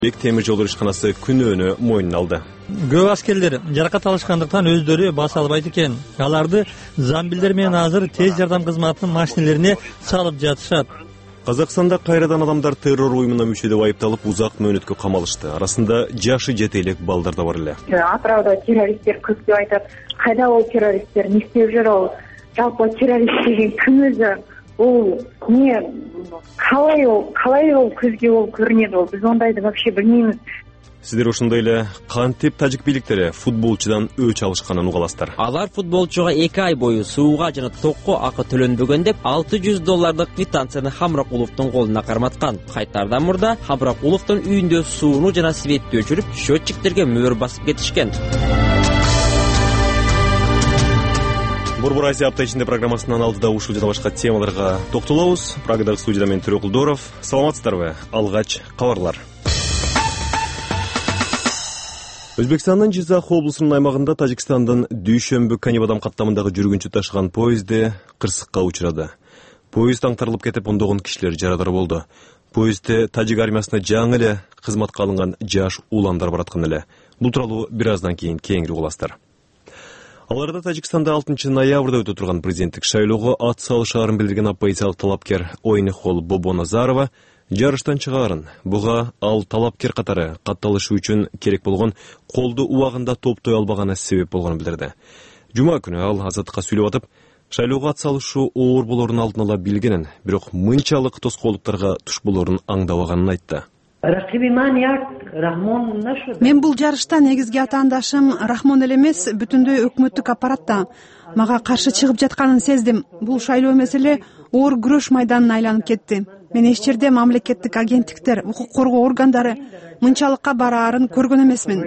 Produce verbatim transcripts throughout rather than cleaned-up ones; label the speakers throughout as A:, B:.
A: Бек темир жол ишканасы күнөөнү мойнуна алды.
B: Көп аскерлер жаракат алышкандыктан өздөрү баса албайт экен. Аларды замбилдер менен азыр тез жардам кызматынын машинелерине салып жатышат.
A: Казакстанда кайрадан адамдар террор уюмуна мүчө деп айыпталып узак мөөнөткө камалышты. Арасында жашы жете элек балдар да бар эле.
C: Атырауда террористтер көп деп айтат. Кайда ол террористтер? Не істеп жүр ол? Жалпы террорист деген ким өзү? Ол не калай ол калай ол көзгө ол көрүнөт ол? Биз ондайды вообще билбейбиз.
A: Сиздер ошондой эле кантип тажик бийликтери футболчудан өч алышканын угаласыздар.
D: Алар футболчуга эки ай бою сууга жана токко акы төлөнбөгөн деп алты жүз доллардык квитанцияны Хамракуловдун колуна карматкан. Кайтардан мурда Хамракуловдун үйүндө сууну жана светти өчүрүп, счетчиктерге мөр басып кетишкен.
A: Борбор Азия апта ичинде программасынын алдыда ушул жана башка темаларга токтолобуз. Прагадагы студияда мен Төрөкулдоров. Саламатсыздарбы? Алгач кабарлар. Өзбекстандын Жизак облусунун аймагында Тажикстандын Дүйшөмбү Канибадам каттамындагы жүргүнчү ташыган поезди кырсыкка учурады. Поезд аңтарылып кетип, ондогон кишилер жарадар болду. Поездде Тажик армиясына жаңы эле кызматка алынган жаш уландар бараткан эле. Бул тууралуу бир аздан кийин кеңири угуласыздар. Аларда Тажикстанда алтынчы ноябрда өтө турган президенттик шайлоого ат салышаарын билдирген оппозициялык талапкер Ойнихол Бобоназарова жарыштан чыгаарын, буга ал талапкер катары катталышы үчүн керек болгон колду убагында топтой албаганы себеп болгонун билдирди. Жума күнү ал азаттыкка сүйлөп атып, шайлоого ат салышуу оор болорун алдын ала билгенин, бирок мынчалык тоскоолдуктарга туш болорун аңдабаганын айтты.
E: Мен бул жарышта негизги атаандашым Рахмон эле эмес, бүтүндөй өкмөттүк аппаратта мага каршы чыгып жатканын сездим. Бул шайлоо маселе оор күрөш майданына айланып кетти. Мен эч жерде мамлекеттик агенттиктер, укук коргоо органдары мынчалыкка бараарын көргөн эмесмин.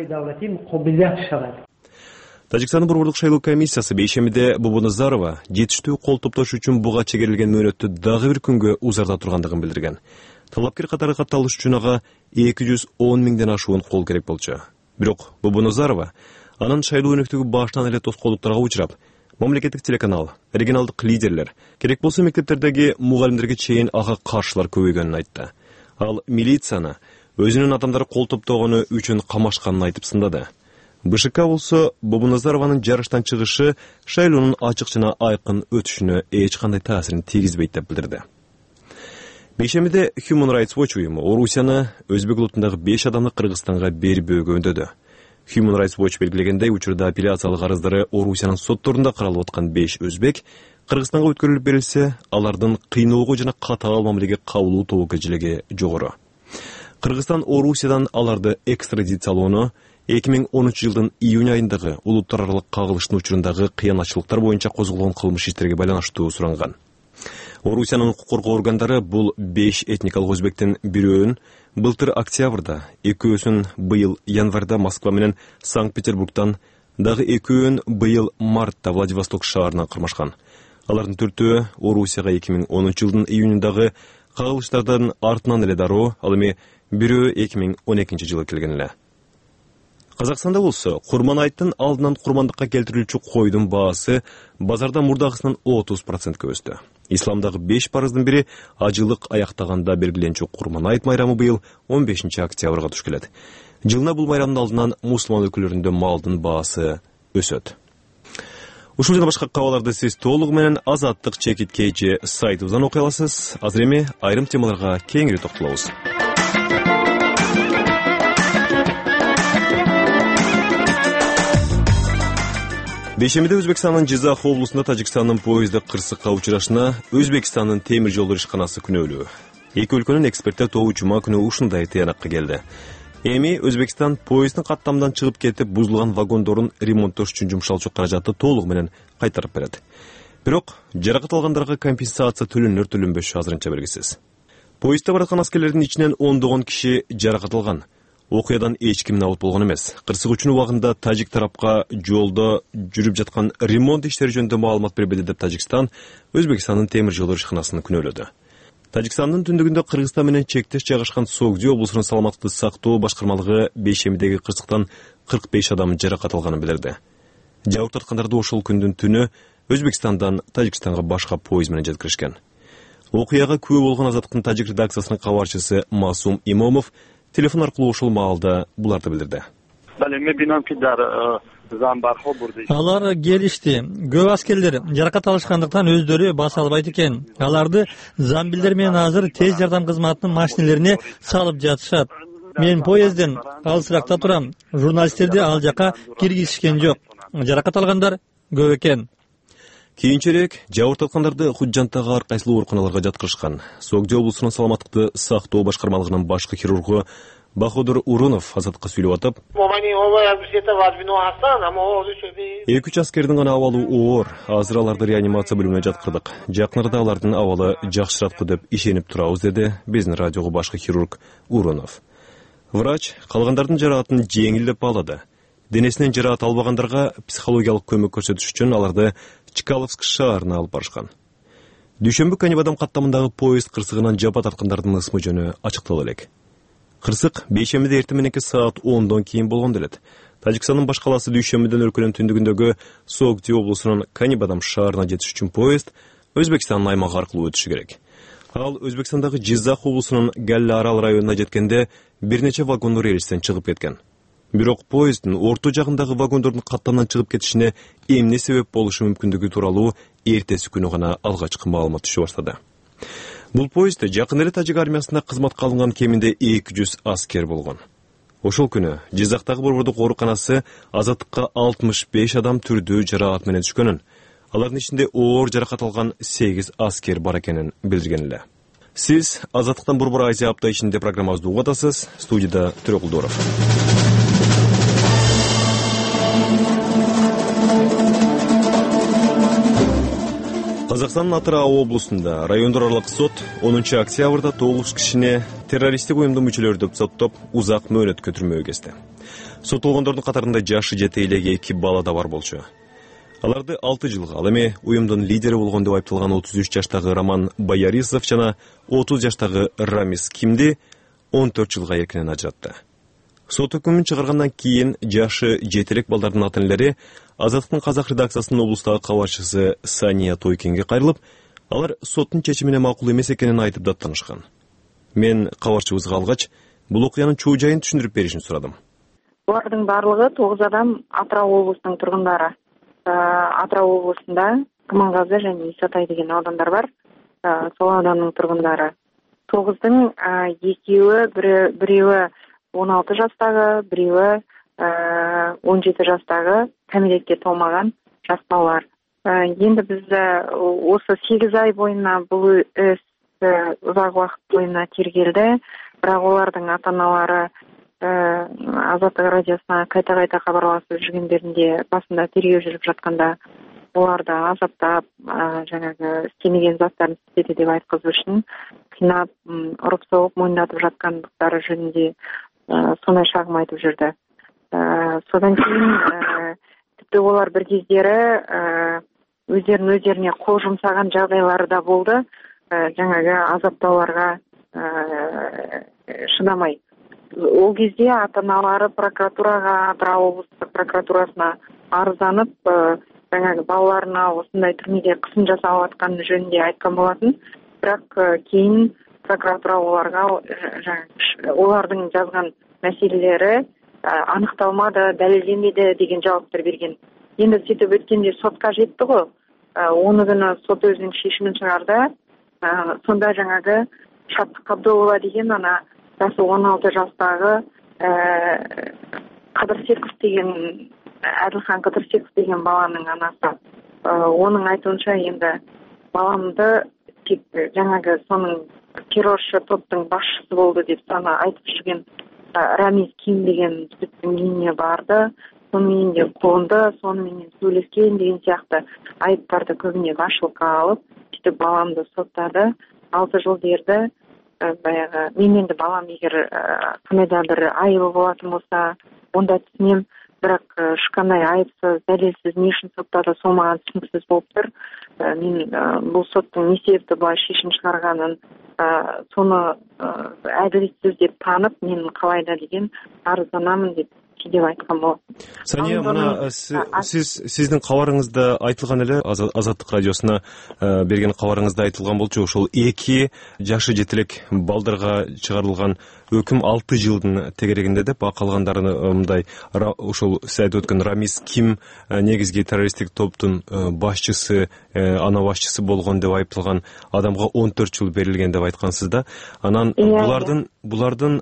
A: Тажикстандын борбордук шайлоо комиссиясы бейшемиде Бобоназарова жетиштүү кол топтош үчүн буга чегерилген мөөнөттү дагы бир күнгө узарта тургандыгын билдирген. Талапкер катары катталыш үчүн ага эки жүз он миңден ашуун кол керек болчу. Бирок Бобоназарова анын шайлоо өнөктүгү баштан эле тоскоолдуктарга учурап, мамлекеттик телеканал, регионалдык лидерлер, керек болсо мектептердеги мугалимдерге чейин ага каршылар көбөйгөнүн айтты. Ал милицияны өзүнүн адамдары кол топтогону үчүн камашканын айтып сындады. БШК болсо Бобоназарованын жарыштан чыгышы шайлоонун ачык жана айкын өтүшүнө эч кандай таасирин тийгизбейт деп билдирди. Бейшемиде Human Rights Watch уюму Орусияны өзбек улутундагы беш адамды Кыргызстанга бербөөгө үндөдү. Human Rights Watch белгилегендей, учурда апелляциялык арыздары Орусиянын сотторунда каралып аткан беш өзбек Кыргызстанга өткөрүлүп берилсе, алардын кыйноого жана катаал мамилеге кабылуу тобокелчилиги жогору. Кыргызстан Орусиядан аларды экстрадициялоону эки миң онунчу жылдын июнь айындагы улуттар аралык кагылыштын учурундагы кыянатчылыктар боюнча козголгон кылмыш иштерге байланыштуу суранган. Орусиянын укук коргоо органдары бул беш этникалык өзбектин бирөөнүн былтыр октябрда, экөөсүн быйыл январда Москва менен Санкт-Петербургтан, дагы экөөнүн быйыл мартта Владивосток шаарынан кармашкан. Алардын төртөө Орусияга эки миң онунчу жылдын июнундагы кагылыштардан артынан эле дароо, ал эми бирөө эки миң он экинчи жылы келген эле. Казакстанда болсо, курман айттын алдынан курмандыкка келтирилүүчү койдун баасы базарда мурдагысынан отуз процентке өстү. Исламдагы беш парыздын бири ажылык аяктаганда белгиленчү курман айт майрамы быйыл он бешинчи октябрга туш келет. Жылына бул майрамдын алдынан мусулман өлкөлөрүндө малдын баасы өсөт. Ушул жана башка кабарларды сиз толугу менен Азаттык чекит кж сайтыбыздан окуй аласыз. Азыр эми айрым темаларга кеңири токтолобуз. Бейшемиде Өзбекстандын Жизак облусунда Тажикстандын поезди кырсыкка учурашына Өзбекстандын темир жол ишканасы күнөөлүү. Эки өлкөнүн эксперттер тобу жума күнү ушундай тыянакка келди. Эми Өзбекстан поезддин каттамдан чыгып кетип, бузулган вагондорун ремонттош үчүн жумшалчу каражатты толугу менен кайтарып берет. Бирок жаракат алгандарга компенсация төлөнөр төлөнбөшү азырынча белгисиз. Поездде бараткан аскерлердин ичинен ондогон киши жаракат алган. Окуядан эч ким набыт болгон эмес. Кырсык үчүн убагында тажик тарапка жолдо жүрүп жаткан ремонт иштери жөнүндө маалымат бербеди деп Тажикстан Өзбекстандын темир жол ишканасын күнөөлөдү. Тажикстандын түндүгүндө Кыргызстан менен чектеш жайгашкан Согди облусунун саламаттыкты сактоо башкармалыгы Бейшемидеги кырсыктан кырк беш адам жаракат алганын билдирди. Жабыр тарткандарды ошол күндүн түнү Өзбекстандан Тажикстанга башка поезд менен жеткиришкен. Окуяга күбө болгон Азаттыктын тажик редакциясынын кабарчысы Масум Имомов телефон аркылуу ушул маалда буларды билдирди.
B: Алар келишти. Көп аскерлер жаракат алышкандыктан өздөрү баса албайт экен. Аларды замбилдер менен азыр тез жардам кызматынын машинелерине салып жатышат. Мен поездден алысыракта турам. Журналисттерди ал жака киргизишкен жок. Жаракат алгандар көп экен.
A: Кийинчерээк жабыртаткандарды Худжантагы ар кайсылуу ооруканаларга жаткырышкан. Согдо облусунун саламаттыкты сактоо башкармалыгынын башкы хирургу Баходур Урунов Азатка сүйлөп атып, эки үч аскердин гана абалы оор, азыр аларды реанимация бөлүмүнө жаткырдык. Жакынарда алардын абалы жакшыраткы деп ишенип турабыз, деди биздин радиого башкы хирург Урунов. Врач калгандардын жараатын жеңил деп баалады. Денесинен жараат албагандарга психологиялык көмөк көрсөтүш үчүн аларды Чкаловск шаарына алып барышкан. Дүйшөмбү Канибадам каттамындагы поезд кырсыгынан жапа тарткандардын ысмы жөнү ачыктала элек. Кырсык бейшембиде эртең мененки саат ондон кийин болгон делет. Тажикстандын баш калаасы Дүйшөмбүдөн өлкөнүн түндүгүндөгү Согди облусунун Канибадам шаарына жетиш үчүн поезд Өзбекстандын аймагы аркылуу өтүшү керек. Ал Өзбекстандагы Жизак облусунун Галле Арал районуна жеткенде бир нече вагон рельстен чыгып кеткен. Бирок поезддин орто жагындагы вагондордун каттамдан чыгып кетишине эмне себеп болушу мүмкүндүгү тууралуу эртеси күнү гана алгачкы маалымат түшө баштады. Бул поездде жакын эле тажик армиясында кызматка алынган кеминде эки жүз аскер болгон. Ошол күнү Жизактагы борбордук ооруканасы Азаттыкка алтымыш беш адам түрдүү жараат менен түшкөнүн, алардын ичинде оор жаракат алган сегиз аскер бар экенин билдирген эле. Сиз Азаттыктан Борбор Азия апта ичинде программабызды угуп атасыз. Студияда Төрөкулдуров. Казакстандын Атырау облусунда райондор аралык сот онунчу октябрда тогуз кишини террористтик уюмдун мүчөлөрү деп соттоп, узак мөөнөткө түрмөгө кезди. Соттолгондордун катарында жашы жете элек эки бала да бар болчу. Аларды алты жылга, ал эми уюмдун лидери болгон деп айыпталган отуз үч жаштагы Роман Боярисов жана отуз жаштагы Рамис Кимди он төрт жылга эркинен ажыратты. Сот өкүмүн чыгаргандан кийин жашы жетелек балдардын ата-энелери Азаттыктын казак редакциясынын облустагы кабарчысы Сания Тойкинге кайрылып, алар соттун чечимине макул эмес экенин айтып даттанышкан. Мен кабарчыбызга алгач, бул окуянын чоо жайын түшүндүрүп беришин сурадым.
C: Булардын барлыгы тогуз адам Атырау облусунун тургундары. Атырау облусунда Кымангазы жана Исатай деген аудандар бар. Сол аудандын тургундары. Тогуздун экөөү, бирөө он алты жастагы, бирөө он жети жастагы кәмелетке толмаган жас балалар. Енді біз осы сегиз ай бойына бұл іс ұзақ уақыт бойына тергелді, бірақ олардың ата-аналары Азаттық радиосына қайта-қайта хабарласып жүргендерінде басында тергеу жүріп жатқанда оларды азаптап, жаңағы істемеген заттарын істеді деп айтқызу үшін қинап, ұрып-соғып мойындатып жатқандықтары жөнінде сондай шағым айтып жүрді. Содан кейін тіпті олар бір кездері өздерін өздеріне қол жұмсаған жағдайлары да болды. Жаңағы азаптауларға шыдамай. Ол кезде ата-аналары прокуратураға, Атырау облыстық прокуратурасына арызданып, жаңағы балаларына осындай түрмеде қысым жасалып жатқаны жөнінде айтқан болатын. Бірақ кейін прокуратура оларға олардың жазған мәселелері анықталмады, дәлелденбеді деген жауаптар берген. Енді сөйтіп өткенде сотқа жетті ғой. Оны күні сот өзінің шешімін шығарды. Сонда жаңағы Шаттық Қабдолова деген ана жасы он алты жастағы Қыдырсеков деген Әділхан Қыдырсеков деген баланың анасы. Оның айтуынша енді баламды тек жаңағы соның терроршы топтың басшысы болды деп сана айтып жүрген Рамис Ким деген жігіттің үйіне барды, сонымен де қонды, сонымен сөйлескен деген сияқты айыптарды көбіне басшылыққа алып, сөйтіп баламды соттады, алты жыл берді. Баяғы мен енді балам егер қандай бір айыбы болатын болса, онда түсінем, бірақ ешқандай айыпсыз, дәлелсіз не үшін соттады, сол маған түсініксіз болып тұр. Мен бұл соттың не себепті бұлай шешім шығарғанын, соны әділетсіз деп танып, мен қалайда деген арызданамын деп беришти деп айткан болот.
A: Сания, мына сиз сиздин кабарыңызда айтылган эле, Азаттык радиосуна берген кабарыңызда айтылган болчу, ошол эки жашы жетелек балдарга чыгарылган өкүм алты жылдын тегерегинде деп, а калгандарын мындай ошол сиз айтып өткөн Рамис Ким негизги террористтик топтун башчысы, ана башчысы болгон деп айыпталган адамга он төрт жыл берилген деп айткансыз да. Анан булардын булардын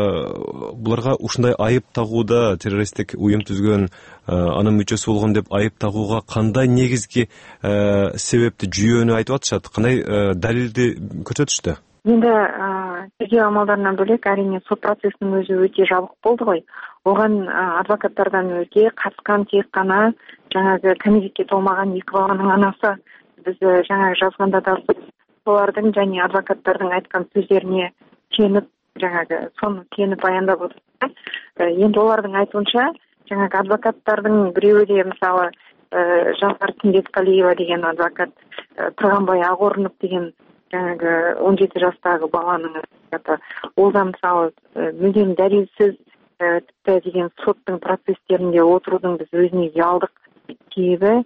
A: буларга ушундай айып тагууда, террористтик уюм түзгөн, анын мүчөсү болгон деп айып тагууга кандай негизги себепти, жүйөнү айтып атышат, кандай далилди көрсөтүштү?
C: Енді тергөө амалдарынан бөлек әрине сот процесінің өзі өте жабық болды ғой. Оған адвокаттардан өзге қатысқан тек қана жаңағы кәмелетке толмаған екі баланың анасы. Біз жаңағы жазғанда да солардың және адвокаттардың айтқан сөздеріне сеніп, жаңағы соны сеніп баяндап отырмыз. Енді олардың айтуынша, жаңағы адвокаттардың біреуі де мысалы Жанар Тінбекқалиева деген адвокат, Тұрғанбай Ағорынов деген жаңағы он жеті жастағы баланың адвокаты, ол да мысалы мүлдем дәлелсіз тіпті деген соттың процестерінде отырудың біз өзіне ұялдық, себебі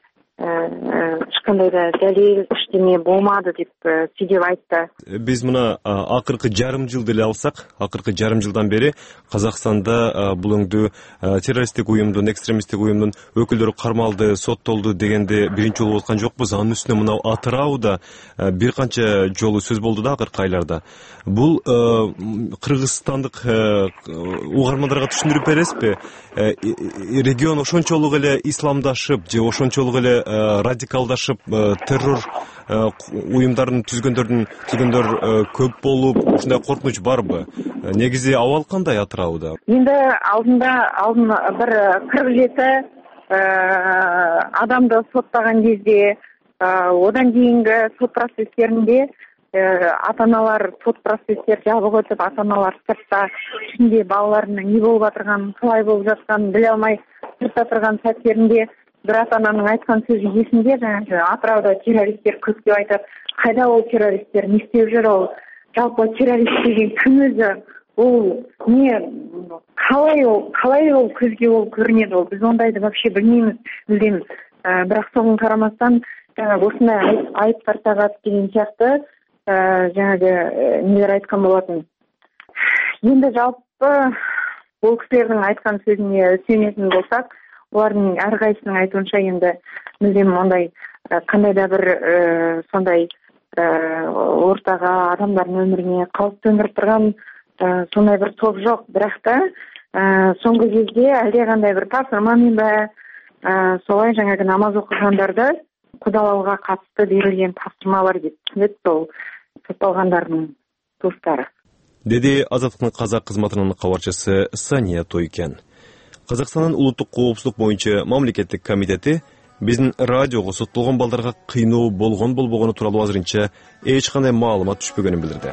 C: ешқандай да дәлел ештеңе болмады деп сөйлеп айтты.
A: Біз мына акыркы жарым жыл деле алсак, акыркы жарым жылдан бери Казакстанда бул өңдү террористтик уюмдун, экстремисттик уюмдун өкүлдөрү кармалды, соттолду дегенде биринчи жолу аткан жокпуз. Анын үстүнө мына Атырауда бир канча жолу сөз болду да акыркы айларда. Бул кыргызстандык угармандарга түшүндүрүп бересизби? Регион ошончолук эле исламдашып же ошончолук эле радикалдашып, террор уюмдарын түзгөндөрдүн түзгөндөр көп болуп, ушундай коркунуч барбы? Негизи абал кандай Атырауда?
C: Енді алдында алдын бір кырк жети адамды соттаган кезде, одан кейинги сот процесстеринде ата-аналар сот процесстер жабык өтүп, ата-аналар сыртта ичинде балаларынын эмне болуп атырганын, калай болуп жатканын биле алмай сыртта турган сәттеринде бір ата-ананың айтқан сөзі есінде, жаңағы Атырауда террористтер көп деп айтады. Қайда ол террористтер, не істеп жүр ол? Жалпы террорист деген кім өзі? Ол не, қалай ол, қалай ол көзге ол көрінеді ол? Біз ондайды вообще білмейміз, білеміз. Бірақ соған қарамастан, жаңағы осындай айыптар тағады деген сияқты, жаңағы нелер айтқан болатын. Енді жалпы ол кісілердің айтқан сөзіне сүйенетін болсақ, олардың әрқайсының айтуынша енді мүлдем ондай қандай да бір сондай ортаға адамдардың өміріне қауіп төндіріп тұрған сондай бір топ жоқ. Бірақ та соңғы кезде әлдеқандай бір тапсырмамен бе солай жаңағы намаз оқығандарды қудалауға қатысты берілген тапсырма бар деп түсінеді сол сотталғандардың туыстары.
A: Деді Азаттықтың қазақ қызметінің хабарчысы Сания Тойкен. Казакстандын улуттук коопсуздук боюнча мамлекеттик комитети биздин радиого соттолгон балдарга кыйноо болгон болбогону тууралуу азырынча эч кандай маалымат түшпөгөнүн билдирди.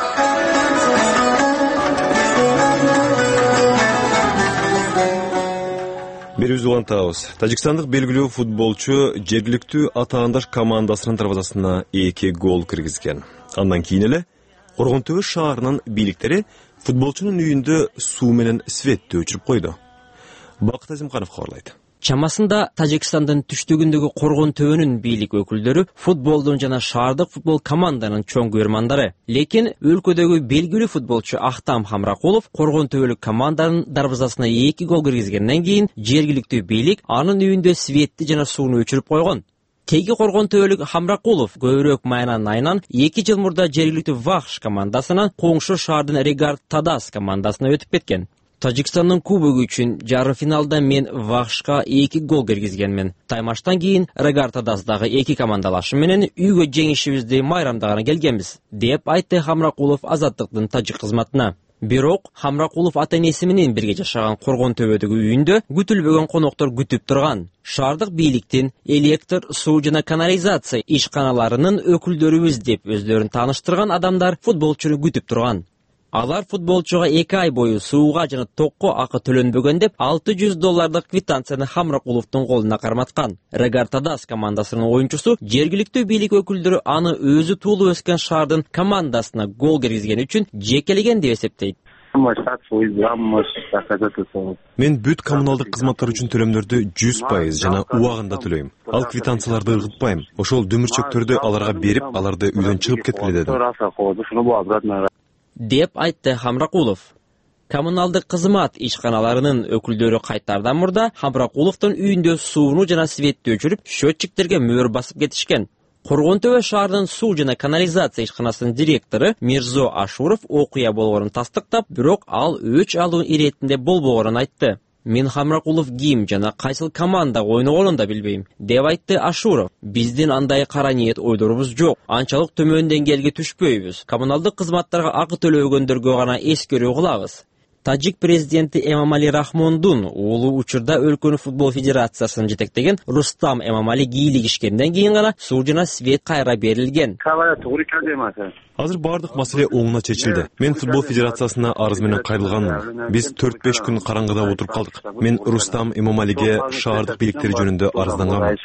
A: Берүүбүздү улантабыз. Тажикстандык белгилүү футболчу жергиликтүү атаандаш командасынын дарбазасына эки гол киргизген. Андан кийин эле Коргонтөбө шаарынын бийликтери футболчунун үйүндө суу менен светти өчүрүп койду. Бакыт Азимканов хабарлайт.
D: Чамасында Тажикстандын түштүгүндөгү Коргонтөбөнүн бийлик өкүлдөрү футболдун жана шаардык футбол команданын чоң көрмандары. Лекин өлкөдөгү белгилүү футболчу Ахтам Хамракулов Коргонтөбөлүк команданын дарбазасына эки гол киргизгенден кийин жергиликтүү бийлик анын үйүндө светти жана сууну өчүрүп койгон. Теги Коргонтөбөлүк Хамракулов көбүрөөк майынан айынан эки жыл мурда жергиликтүү Вахш командасынан коңшу шаардын Регард Тадас командасына өтүп кеткен. Тажикстандын кубогу үчүн жарым финалда мен Вахшка эки гол киргизгенмин. Таймаштан кийин Регард Тадасдагы эки командалашым менен үйгө жеңишибизди майрамдаганы келгенбиз, деп айтты Хамракулов Азаттыктын тажик кызматына. Бирок Хамракулов ата-энеси менен бирге жашаган Коргонтөбөдөгү үйүндө күтүлбөгөн коноктор күтүп турган. Шаардык бийликтин электр, суу жана канализация ишканаларынын өкүлдөрүбүз деп өздөрүн тааныштырган адамдар футболчуну күтүп турган. Алар футболчуга эки ай бою сууга жана токко акы төлөнбөгөн деп алты жүз доллардык квитанцияны Хамракуловдун колуна карматкан. Регард Тадас командасынын оюнчусу жергиликтүү бийлик өкүлдөрү аны өзү туулуп өскөн шаардын командасына гол киргизген үчүн жекелеген деп эсептейт.
A: Мен бүт коммуналдык кызматтар үчүн төлөмдөрдү жүз пайыз жана убагында төлөйм. Ал квитанцияларды ыргытпайм. Ошол дөмүрчөктөрдү аларга берип, аларды үйдөн чыгып кеткиле дедим.
D: Деп айтты Хамракулов. Коммуналдык кызмат ишканаларынын өкүлдөрү кайтардан мурда Хамракуловдун үйүндө сууну жана светти өчүрүп, счетчиктерге мөр басып кетишкен. Коргонтөбө шаарынын суу жана канализация ишканасынын директору Мирзо Ашуров окуя болгонун тастыктап, бирок ал өч алуу иретинде болбогонун айтты. Мен Хамракулов ким жана кайсыл командага ойногонун да билбейм, деп айтты Ашуров. Биздин андай кара ниет ойдорубуз жок. Анчалык төмөн деңгээлге түшпөйбүз. Коммуналдык кызматтарга акы төлөгөндөргө гана эскерүү кылабыз. Тажик президенти Эмомали Рахмондун уулу учурда өлкөнүн футбол федерациясын жетектеген Рустам Эмомали кийлигишкенден кийин гана суу жана свет кайра берилген.
A: Азыр бардык маселе оңуна чечилди. Мен футбол федерациясына арыз менен кайрылганмын. Биз төрт беш күн караңгыда отуруп калдык. Мен Рустам Эмомалиге шаардык бийликтер жөнүндө арызданганмын.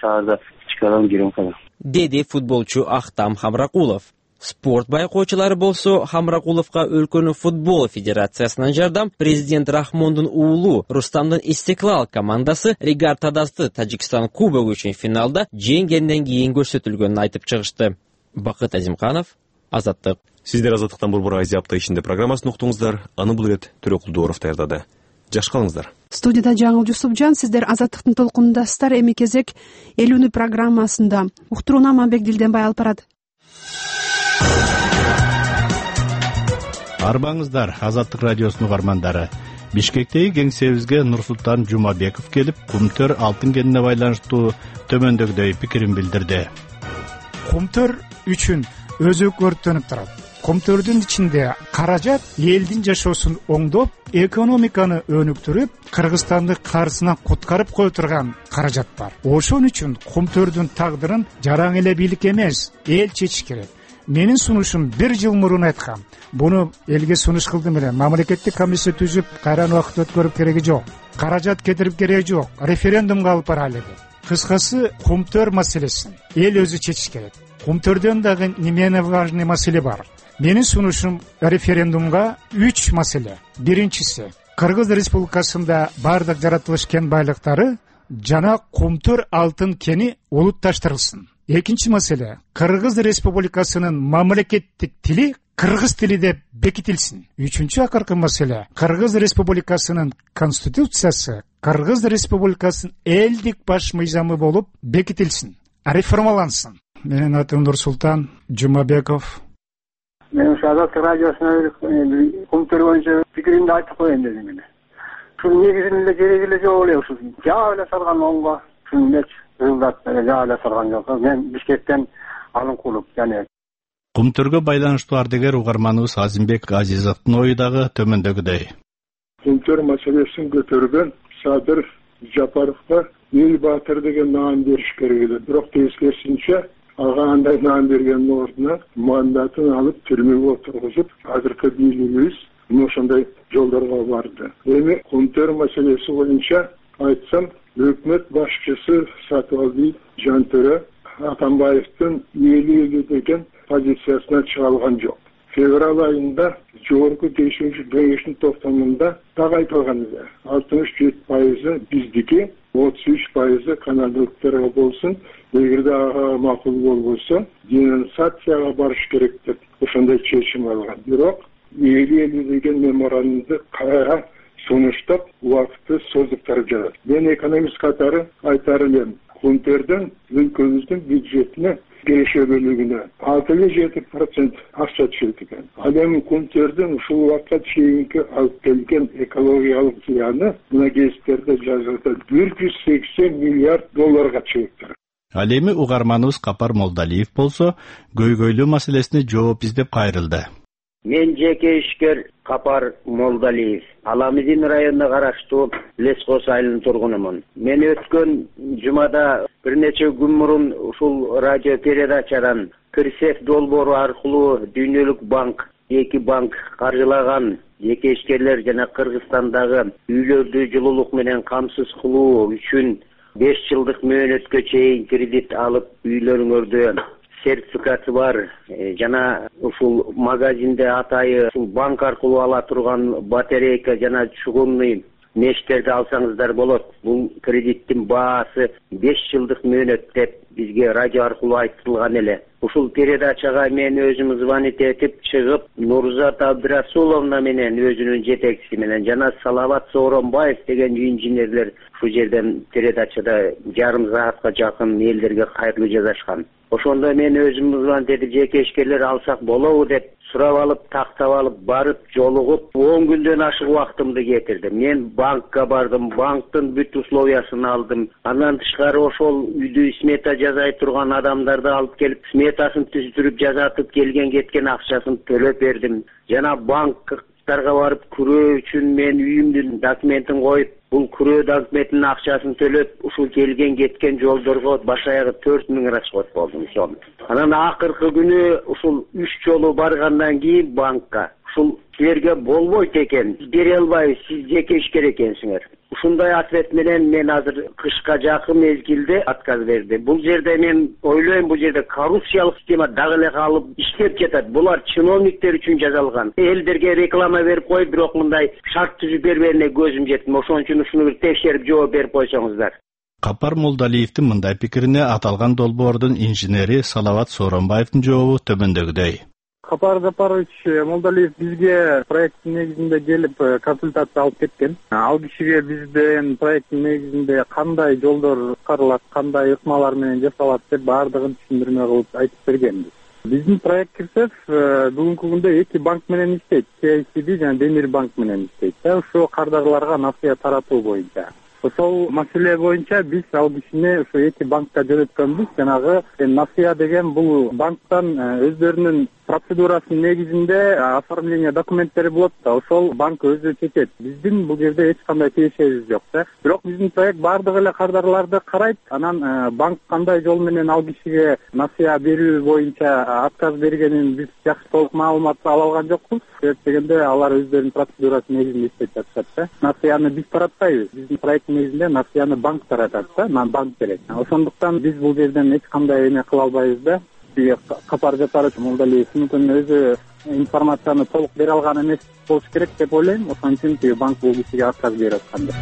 D: Деди футболчу Ахтам Хамракулов. Спорт байкоочулары болсо Хамракуловго өлкөнүн футбол федерациясынан жардам президент Рахмондун уулу Рустамдын Истеклал командасы Ригартадасты Тажикстан кубогу үчүн финалда жеңгенден кийин көрсөтүлгөнүн айтып чыгышты. Бакыт Азимканов, Азаттык.
A: Сиздер Азаттыктан Борбор Азия апта ичинде программасын уктуңуздар. Аны бул ирет Төрөкул Дооров даярдады. Жаш калыңыздар.
E: Студияда Жаңыл Жусупжан, сиздер Азаттыктын толкунундасыздар. Эми кезек элүүнү программасында. Уктурууну Аманбек Дилденбай алып барат.
F: Арбаңыздар, Азаттык радиосунун угармандары. Бишкектеги кеңсебизге Нурсултан Жумабеков келип, Кумтөр алтын кенине байланыштуу төмөндөгүдөй пикирин билдирди.
G: Кумтөр үчүн өзөк өрттөнүп турат. Кумтөрдүн ичинде каражат элдин жашоосун оңдоп, экономиканы өнүктүрүп, Кыргызстанды карсынан куткарып кое турган каражат бар. Ошон үчүн Кумтөрдүн тагдырын жараң эле бийлик эмес, эл чечиш керек. Менин сунушум бир жыл мурун айткам. Буну элге сунуш кылдым эле. Мамлекеттик комиссия түзүп, кайран убакыт өткөрүп кереги жок. Каражат кетирип кереги жок. Референдумга алып баралы деп. Кыскасы, Кумтөр маселесин эл өзү чечиш керек. Кумтөрдөн дагы немени важный маселе бар. Менин сунушум референдумга үч маселе. Биринчиси, Кыргыз Республикасында бардык жаратылыш кен байлыктары жана Кумтөр алтын кени улутташтырылсын. Экинчи маселе, Кыргыз Республикасынын мамлекеттик тили кыргыз тили деп бекитилсин. Үчүнчү акыркы маселе, Кыргыз Республикасынын конституциясы Кыргыз Республикасынын элдик баш мыйзамы болуп бекитилсин, реформалансын. Менин атым Нурсултан Жумабеков.
H: Мен Азаттык радиосуна Кумтөр боюнча пикиримди айтып коеюн дедим эле. Ушул негизинде кереги эле жок эле ушул. Жаа эле салган оңго. Ушунча жылдат жаа эле салган жок. Мен Бишкектен Алынкулов жана
F: Кумтөргө байланыштуу ардагер угарманыбыз Азимбек Азизовдун ою дагы төмөндөгүдөй.
I: Кумтөр маселесин көтөргөн Садыр Жапаровго эл баатыр деген наам бериш керек эле. Бирок тескерисинче ага андай наам бергендин ордуна мандатын алып түрмөгө отургузуп, азыркы бийлигибиз ошондой жолдорго барды. Эми Кумтөр маселеси боюнча айтсам, өкмөт башчысы Сатыбалди Жантөрө Атамбаевдин эли деген позициясына чыга алган жок. Февраль айында жогорку бешинчи кеңештин токтомунда так айтылган эле. алтымыш жети пайызы биздики, отуз үч пайызы канадалыктарга болсун. Эгерде ага макул болбосо, денонсацияга барыш керек деп ошондой чечим алган. Бирок эли деген меморандумду кайра сунуштап, убакытты создуктарып жатат. Мен экономист катары айтар элем, Кумтөрдөн өлкөбүздүн бюджетине киреше бөлүгүнө алты жети процент акча түшөт экен. Ал эми Кумтөрдүн ушул убакка чейинки алып келген экологиялык зыяны мына гезиттерде жазылды, бир жүз сексен миллиард долларга чыгыптыр.
F: Ал эми угарманыбыз Капар Молдалиев болсо, көйгөйлүү маселесине жооп издеп кайрылды.
J: Мен жеке ишкер Капар Молдалиев. Аламидин районуна караштуу Лескос айылынын тургунумун. Мен өткөн жумада бир нече күн мурун ушул радио передачадан Кырсев долбоору аркылуу Дүйнөлүк банк, эки банк каржылаган жеке ишкерлер жана Кыргызстандагы үйлөрдү жылуулук менен камсыз кылуу үчүн беш жылдык мөөнөткө чейин кредит алып үйлөрүңөрдү сертификаты бар жана ушул магазинде атайы ушул банк аркылуу ала турган батарейка жана чугунный мештерди алсаңыздар болот. Бул кредиттин баасы беш жылдык мөөнөт деп бизге радио аркылуу айтылган эле. Ушул передачага мен өзүм звонить этип чыгып, Нурзат Абдрасуловна менен өзүнүн жетекчиси менен жана Салават Сооронбаев деген инженерлер ушул жерден передачада жарым саатка жакын элдерге кайрылуу жазышкан. Ошондо мен өзүм звонить этип жеке ишкерлер алсак болобу деп сурап алып, тактап алып, барып, жолугуп, он күндөн ашык убактымды кетирдим. Мен банкка бардым, банктын бүт условиясын алдым. Андан тышкары ошол үйдү смета жазай турган адамдарды алып келип, сметасын түзүтүрүп жазатып келген кеткен акчасын төлөп бердим. Жана банктарга барып күрөө үчүн мен үйүмдүн документин коюп, бул күрөө документинин акчасын төлөп, ушул келген кеткен жолдорго баш аягы төрт миң расход болдум сом. Анан акыркы күнү ушул үч жолу баргандан кийин банкка ушул силерге болбойт экен, бере албайбыз, сиз жеке ишкер экенсиңер. Ушундай ответ менен мен азыр кышка жакын мезгилде отказ бердим. Бул жерде мен ойлойм, бул жерде коррупциялык система дагы эле калып иштеп жатат. Булар чиновниктер үчүн жасалган. Элдерге реклама берип коюп, бирок мындай шарт түзүп берберине көзүм жетти. Ошон үчүн ушуну бир текшерип жооп берип койсоңуздар.
F: Капар Молдалиевдин мындай пикирине аталган долбоордун инженери Салават Сооронбаевдин жообу төмөндөгүдөй.
K: Капар Жапарович Молдалиев бизге проекттин негизинде келип консультация алып кеткен. Ал кишиге бизден проекттин негизинде кандай жолдор каралат, кандай ыкмалар менен жасалат деп баардыгын түшүндүрмө кылып айтып бергенбиз. Биздин проект Кирсев бүгүнкү күндө эки банк менен иштейт. К И С Б жана Демир банк менен иштейт. Ошо кардарларга насыя таратуу боюнча. Ошол маселе боюнча биз ал кишини ошо эки банкка жөнөткөнбүз. Жанагы насыя деген бул банктан өздөрүнүн процедурасынын негизинде оформление документтери болот да, ошол банк өзү чечет. Биздин бул жерде эч кандай тиешебиз жок да. Бирок биздин проект баардык эле кардарларды карайт. Анан банк кандай жол менен ал кишиге насыя берүү боюнча отказ бергенин биз жакшы толук маалымат ала алган жокпуз. Себеп дегенде алар өздөрүнүн процедурасы негизинде иштеп жатышат да. Насыяны биз таратпайбыз. Биздин проекттин негизинде насыяны банк таратат да, банк берет. Ошондуктан биз бул жерден эч кандай эме кыла албайбыз да. Капар Жапарович Молдалиев мүмкүн өзү информацияны толук бере алган эмес болуш керек деп ойлойм. Ошон үчүн банк бул кишиге отказ берип аткандыр.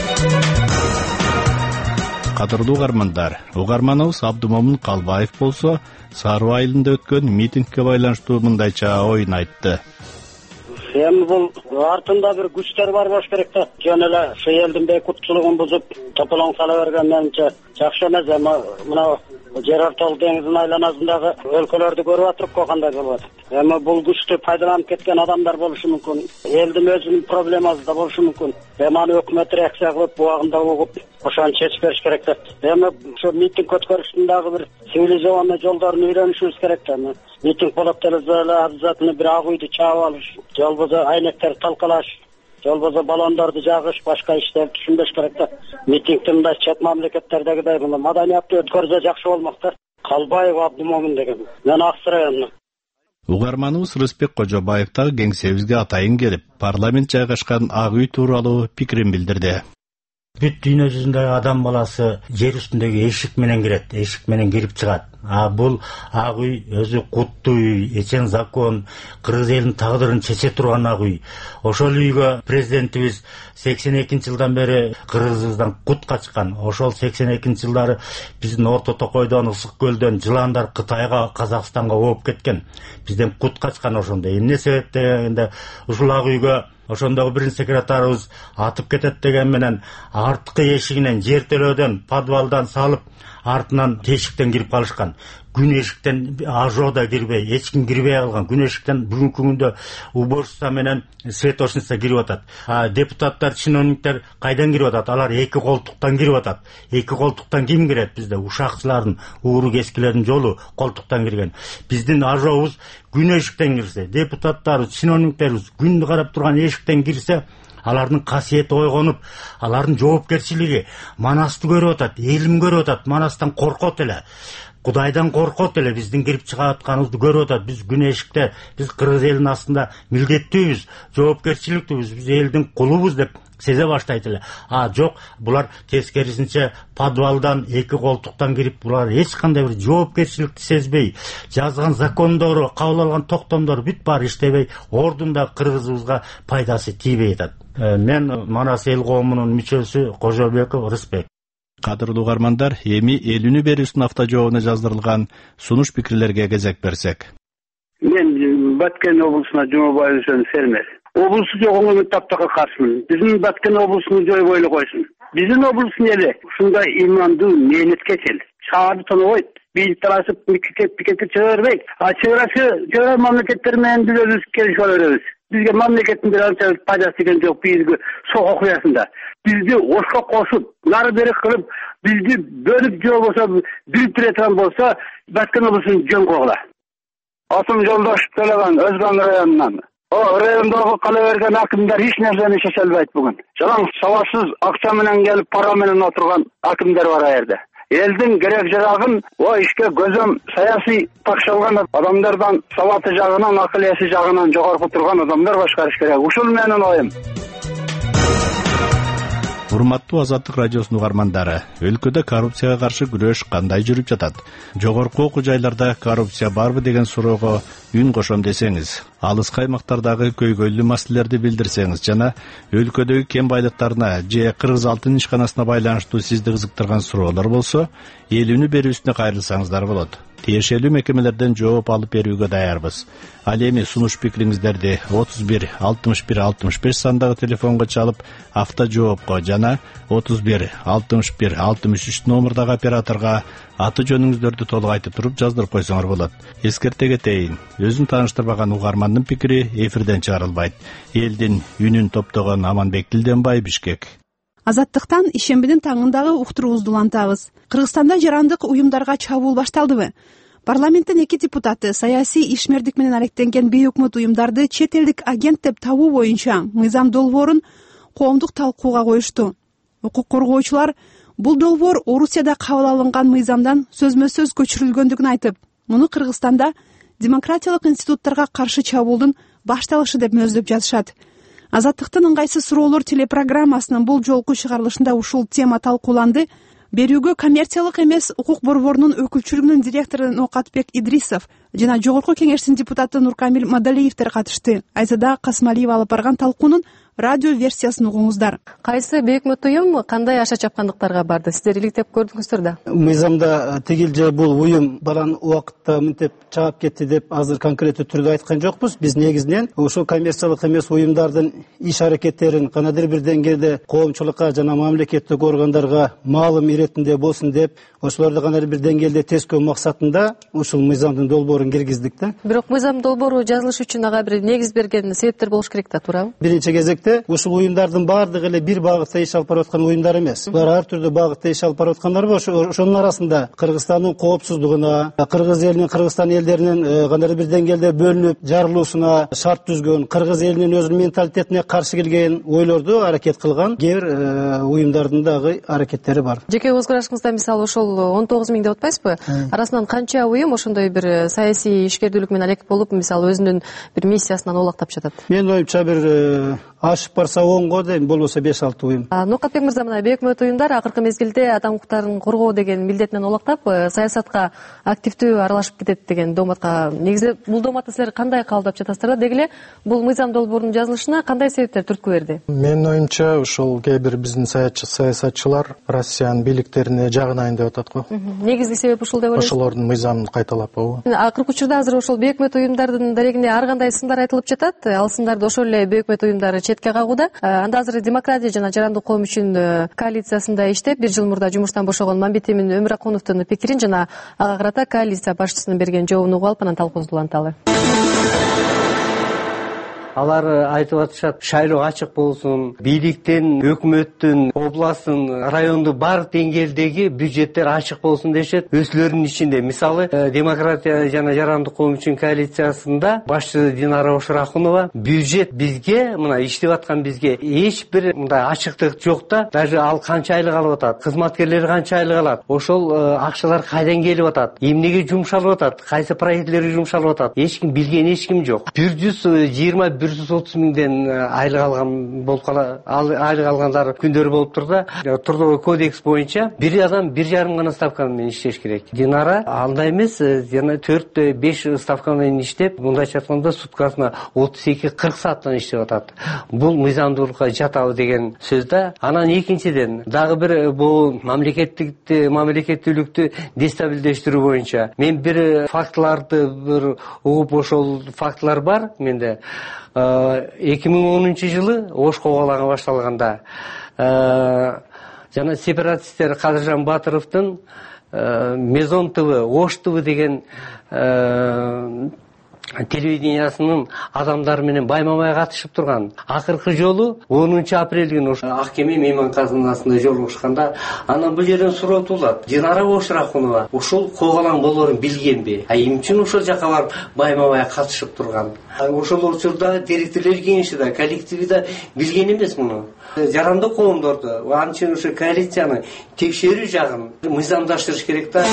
F: Кадырлуу угармандар, угарманыбыз Абдумомун Калбаев болсо, Саруу айылында өткөн митингге байланыштуу мындайча оюн айтты.
L: Эми бул артында бир күчтөр бар болуш керек да. Жөн эле ошо элдин бейкуттуулугун бузуп, тополоң сала берген менимче жакшы эмес. Эми мына жер ортолук деңиздин айланасындагы өлкөлөрдү көрүп атырып кандай болуп атат. Эми бул күчтү пайдаланып кеткен адамдар болушу мүмкүн. Элдин өзүнүн проблемасы да болушу мүмкүн. Эми аны өкмөт реакция кылып, убагында угуп, ошону чечип бериш керек да. Эми ошо митинг өткөрүштүн дагы бир цивилизованный жолдорун үйрөнүшүбүз керек да. Митинг болуп эле обязательно бир ак үйдү чаап алыш, же болбосо айнектерди талкалаш, же болбосо баллондорду жагыш, башка иштерди түшүнбөш керек да. Митингди мындай чет мамлекеттердегидей мына маданиятты өткөрсө жакшы болмок да. Калбаев Абдумомун деген. Мен Аксы районунан.
F: Угарманыбыз Рыспек Кожобаев дагы кеңсебизге атайын келип, парламент жайгашкан ак үй тууралуу пикирин билдирди.
M: Бүт дүйнө жүзүндөгү адам баласы жер үстүндөгү эшик менен кирет, эшик менен кирип чыгат. А бул ак үй өзү куттуу үй, эчен закон, кыргыз элинин тагдырын чече турган ак үй. Ошол үйгө президентибиз сексен экинчи жылдан бери кыргызыбыздан кут качкан. Ошол сексен экинчи жылдары биздин Орто Токойдон, Ысык көлдөн жыландар Кытайга, Казакстанга ооп кеткен. Бизден кут качкан ошондо. Эмне себеп дегенде ушул ак үйгө ошондогу биринчи секретарыбыз атып кетет деген менен арткы эшигинен жертөлөөдөн, подвалдан салып, артынан тешиктен кирип калышкан. Күн эшиктен ажода кирбей, эч ким кирбей калган. Күн эшиктен бүгүнкү күндө уборщица менен светошница кирип атат. А депутаттар, чиновниктер кайдан кирип атат? Алар эки колтуктан кирип атат. Эки колтуктан ким кирет? Бизде ушакчылардын, ууру кескилердин жолу колтуктан кирген. Биздин ажобуз күн эшиктен кирсе, депутаттар, чиновниктерибиз күндү карап турган эшиктен кирсе, алардын касиети ойгонуп, алардын жоопкерчилиги Манасты көрүп атат, элим көрүп атат, Манастан коркот эле. Кудайдан коркот эле биздин кирип чыгып атканыбызды көрүп атат. Биз күн эшикте, биз кыргыз элинин астында милдеттүүбүз, жоопкерчиликтүүбүз, биз элдин кулубуз деп сезе баштайт эле. А жок, булар тескерисинче подвалдан, эки колтуктан кирип, булар эч кандай бир жоопкерчиликти сезбей, жазган закондору, кабыл алган токтомдор бүт баары иштебей, ордунда кыргызыбызга пайдасы тийбей атат. Мен Манас эл коомунун мүчөсү Кожобеков Рысбек.
F: Кадырлуу угармандар, эми элүүнү берүүсүнүн автожообуна жаздырылган сунуш пикирлерге кезек берсек.
N: Мен Баткен облусуна Жумабаев фермер. Облусу жогоңун таптакка каршымын. Биздин Баткен облусун жойбой эле койсун. Биздин облустун эли ушундай имандуу мээнеткечил. Шаарды тонобойт. Биз талашып пикетке чыга бербейт. А чыгарасы чыгара мамлекеттер менен биз өзүбүз келишип ала беребиз. Бизге мамлекеттин бир анча пайдасы деген жок бизге сок окуясында. Бизди ошко кошуп, нары бери кылып, бизди бөлүп же болбосо бирип тура турган болсо, Баткен облусун жөн койгула. Атым Жолдош Төлөгөн, Өзгөн районунан. О, райондогу кала берген акимдер эч нерсени чече албайт бүгүн. Жалаң сабатсыз акча менен келип, пара менен отурган акимдер бар аерде. Элдин керек жарагын, о ишке көзөм саясий такшалган адамдардан, сабаты жагынан, акыл эси жагынан жогорку турган адамдар башкарыш керек. Ушул менин оюм.
F: Урматтуу Азаттык радиосунун угармандары, өлкөдө коррупцияга каршы күрөш кандай жүрүп жатат? Жогорку окуу жайларда коррупция барбы деген суроого үн кошом десеңиз, алыскы аймактардагы көйгөйлүү маселелерди билдирсеңиз жана өлкөдөгү кен байлыктарына же Кыргыз алтын ишканасына байланыштуу сизди кызыктырган суроолор болсо, элүүнү берүүсүнө кайрылсаңыздар болот. Тиешелүү мекемелерден жооп алып берүүгө даярбыз. Ал эми сунуш пикириңиздерди отуз бир алтымыш бир алтымыш беш сандагы телефонго чалып, автожоопко жана отуз бир алтымыш бир алтымыш үч номурдагы операторго аты жөнүңүздөрдү толук айтып туруп жаздырып койсоңор болот. Эскерте кетейин, өзүн тааныштырбаган угармандын пикири эфирден чыгарылбайт. Элдин үнүн топтогон Аманбек Тилденбай, Бишкек.
E: Азаттыктан ишембидин таңындагы уктуруубузду улантабыз. Кыргызстанда жарандык уюмдарга чабуул башталдыбы? Парламенттин эки депутаты саясий ишмердик менен алектенген бейөкмөт уюмдарды чет элдик агент деп табуу боюнча мыйзам долбоорун коомдук талкууга коюшту. Укук коргоочулар бул долбоор Орусияда кабыл алынган мыйзамдан сөзмө-сөз көчүрүлгөндүгүн айтып, муну Кыргызстанда демократиялык институттарга каршы чабуулдун башталышы деп мөөздөп жатышат. Азаттыктын ыңгайсыз суроолор телепрограммасынын бул жолку чыгарылышында ушул тема талкууланды. Берүүгө коммерциялык эмес укук борборунун өкүлчүлүгүнүн директору Ноокатбек Идрисов жана Жогорку кеңештин депутаты Нуркамил Мадалиевдер катышты. Айзада Касмалиева алып барган талкуунун радио версиясын угуңуздар.
O: Кайсы бейөкмөт уюм кандай аша чапкандыктарга барды? Сиздер иликтеп көрдүңүздөр да?
P: Мыйзамда тигил же бул уюм балан убакытта мынтип чаап кетти деп азыр конкреттүү түрдө айткан жокпуз. Биз негизинен ушул коммерциялык эмес уюмдардын иш аракеттерин кандайдыр бир деңгээлде коомчулукка жана мамлекеттик органдарга маалым иретинде болсун деп, ошолорду кандайдыр бир деңгээлде тескөө максатында ушул мыйзамдын долбоорун киргиздик да. Бирок
O: мыйзам долбоору жазылыш үчүн ага бир негиз берген себептер болуш керек да, туурабы?
P: Биринчи кезекте ушул уюмдардын баардыгы эле бир багытта иш алып барып аткан уюмдар эмес. Булар ар түрдүү багытта иш алып барып аткандар бар. Ошонун арасында Кыргызстандын коопсуздугуна, Кыргыз элинин, Кыргызстан элдеринин кандайдыр бир деңгээлде бөлүнүп жарылуусуна шарт түзгөн, Кыргыз элинин өзүнүн менталитетине каршы келген ойлорду аракет кылган кээ бир уюмдардын дагы аракеттери бар.
O: Жеке өз карашыңызда мисалы ошол он тогуз миң деп атпайсызбы? Арасынан канча уюм ошондой бир саясий ишкердүүлүк менен алек болуп, мисалы өзүнүн бир миссиясынан оолактап жатат?
P: Менин оюмча бир ашып барса онго дейм, болбосо беш алты уюм.
O: Ноокатбек мырза, мына бейөкмөт уюмдар акыркы мезгилде адам укуктарын коргоо деген милдетинен оолактап, саясатка активдүү аралашып кетет деген дооматка. Негизи бул дооматты силер кандай кабылдап жатасыздар да? Деги эле бул мыйзам долбоорунун жазылышына кандай себептер түрткү берди?
Q: Менин оюмча ушул кээ бир биздин саясатчылар Россиянын бийликтерине жагынайын деп атат го.
O: Негизги себеп ушул деп ойлойсузбу?
Q: Ошолордун мыйзамын кайталап ого.
O: Акыркы учурда азыр ошол бейөкмөт уюмдардын дарегине ар кандай сындар айтылып жатат. Ал сындарды ошол эле бейөкмөт уюмдар четке кагууда. Анда азыр демократия жана жарандык коом үчүн коалициясында иштеп, бир жыл мурда жумуштан бошогон Мамбет Эмин Өмүракуновдун пикирин жана ага карата коалиция башчысынын берген жообун угуп алып, анан талкуубузду уланталы.
R: алар айтып атышат, шайлоо ачык болсун, бийликтин, өкмөттүн, областтын, райондун баардык деңгээлдеги бюджеттер ачык болсун дешет. Өзүлөрүнүн ичинде, мисалы, демократия жана жарандык коом үчүн коалициясында башчы Динара Ошорахунова бюджет бизге, мына иштеп аткан бизге эч бир мындай ачыктык жок да, даже ал канча айлык алып атат, кызматкерлер канча айлык алат, ошол акчалар кайдан келип атат, эмнеге жумшалып атат, кайсы проектлерге жумшалып атат, эч ким билген, эч ким жок. бир жүз жыйырма бир жүз отуз миңден айлык алган болуп кала, айлык алгандар күндөр болуп тур да. Трудовой кодекс боюнча бир адам бир жарым гана ставка менен иштеш керек. Динара андай эмес, жана төрт беш ставка менен иштеп, мындайча айтканда суткасына отуз эки кырк сааттан иштеп атат. Бул мыйзамдуулукка жатабы деген сөз да. Анан экинчиден дагы бир бул мамлекеттик мамлекеттүүлүктү дестабилдештирүү боюнча мен бир фактыларды бир угуп, ошол фактылар бар менде. эки миң онунчу жылы Ош кобалагы башталганда жана сепаратисттер Кадыржан Батыровдун Мезон ТВ, Ош ТВ деген телевидениясынын адамдары менен байма-бай катышып турган. Акыркы жолу онунчу апрель күнү ош Аккеме мейманканасында жолугушканда анан бул жерден суротулат. Динара Ошорахунова ушул когалаң болоорун билгенби? А эмне үчүн ошол жака барып байма-бай катышып турган? Ошол учурда директорлор кеңеши да, коллективи да билген эмес муну. Жарандык коомдорду, анча ошо коалицияны текшерүү жагын мыйзамдаштырыш керек да.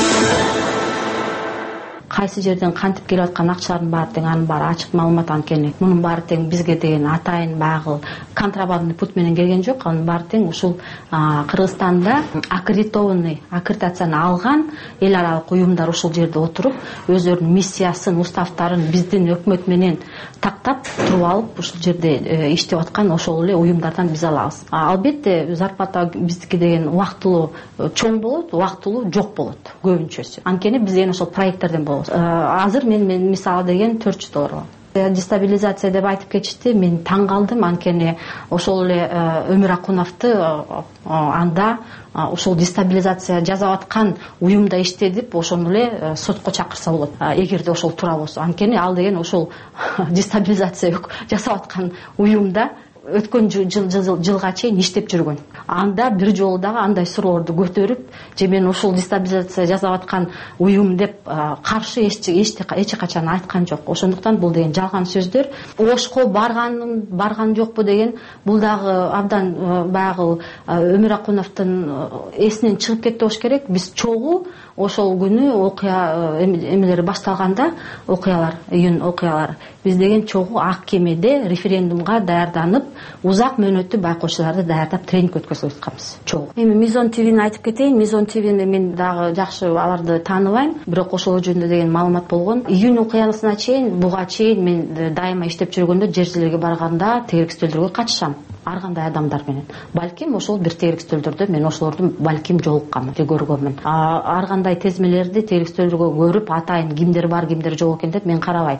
S: Кайсы жерден кантип келип аткан акчалардын баары тең анын баары ачык маалымат анткени. Мунун баары тең бизге деген атайын багыл контрабандный путь менен келген жок. Анын баары тең ушул Кыргызстанда аккредитованный, аккредитацияны алган эл аралык уюмдар ушул жерде отуруп, өздөрүнүн миссиясын, уставтарын биздин өкмөт менен тактап туруп алып, ушул жерде иштеп аткан ошол эле уюмдардан биз алабыз. Албетте зарплата биздики деген убактылуу чоң болот, убактылуу жок болот көбүнчөсү. Анткени биз эми ошол проекттерден болот. Азыр мен мен мисалы деген төрт жүз доллар. Дестабилизация деп айтып кетишти. Мен таң калдым, анткени ошол эле Өмүр Акуновду анда ошол дестабилизация жасап аткан уюмда иштедип, ошону эле сотко чакырса болот. Эгерде ошол туура болсо. Анткени ал деген ошол дестабилизация жасап аткан уюмда өткөн жылга чейин иштеп жүргөн. Анда бир жолу дагы андай суроолорду көтөрүп, же мен ошол дестабилизация жасап аткан уюм деп каршы эч качан айткан жок. Ошондуктан бул деген жалган сөздөр. Ошко барганын барган жокпу деген бул дагы абдан багыл Өмүр Акуновдун эсинен чыгып кетти болуш керек. Биз чогуу ошол күнү окуя эмелери башталганда, окуялар, июнь окуялары, биз деген чогуу Аккемеде референдумга даярданып, узак мөөнөттүү байкоочуларды даярдап тренинг өткөзүп атканбыз чогуу. Эми Мизон ТВни айтып кетейин. Мизон ТВни мен дагы жакшы аларды тааныбайм, бирок ошол жөнүндө деген маалымат болгон. Июнь окуясына чейин, буга чейин мен дайыма иштеп жүргөндө жер жерлерге барганда тегерикстөөлдөргө катышам. Ар кандай адамдар менен. Балким ошол бир тегерикстөөлдөрдө мен ошолорду балким жолукканмын, же көргөнмүн. Ар кандай тезмелерди тегерикстөөлдөргө көрүп, атайын кимдер бар, кимдер жок экен деп мен карабайм.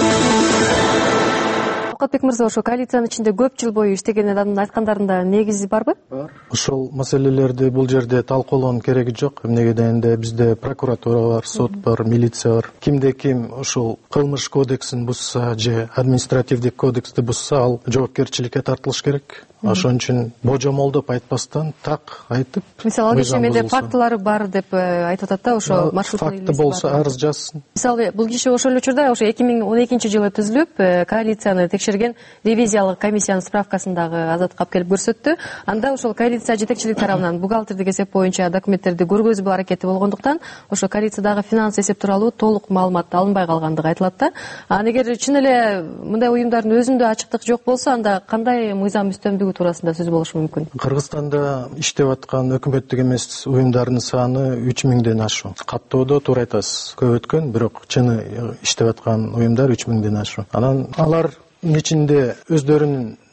O: Шавкатбек мырза, ошо коалициянын ичинде көп жыл бою иштеген адамдын айткандарында негизи барбы? Бар.
Q: Ошол маселелерди бул жерде талкуулоонун кереги жок. Эмнеге дегенде бизде прокуратура бар, сот бар, милиция бар. Кимде ким ошол кылмыш кодексин бузса же административдик кодексти бузса, ал жоопкерчиликке тартылыш керек. Ошон үчүн божомолдоп айтпастан так айтып,
O: мисалы ал киши менде фактылары бар деп айтып атат да, ошо маршруттун
Q: факты болсо арыз жазсын.
O: Мисалы бул киши ошол учурда ошо эки миң он экинчи жылы түзүлүп, коалицияны текшерген ревизиялык комиссиянын справкасын дагы азаттыкка алып келип көрсөттү. Анда ошол коалиция жетекчилик тарабынан бухгалтердик эсеп боюнча документтерди көргөзүү аракети болгондуктан, ошо коалициядагы финанс эсеп тууралуу толук маалымат алынбай калгандыгы айтылат да. Анан эгер чын эле мындай уюмдардын өзүндө ачыктык жок болсо, анда кандай мыйзам үстөмдүгү туурасында сөз болушу мүмкүн?
Q: Кыргызстанда иштеп аткан өкмөттүк эмес уюмдардын саны үч миңден ашуу. Каттоодо туура айтасыз, көп өткөн, бирок чыны иштеп аткан уюмдар үч миңден ашуу. Анан алар ичинде өздөрүнүн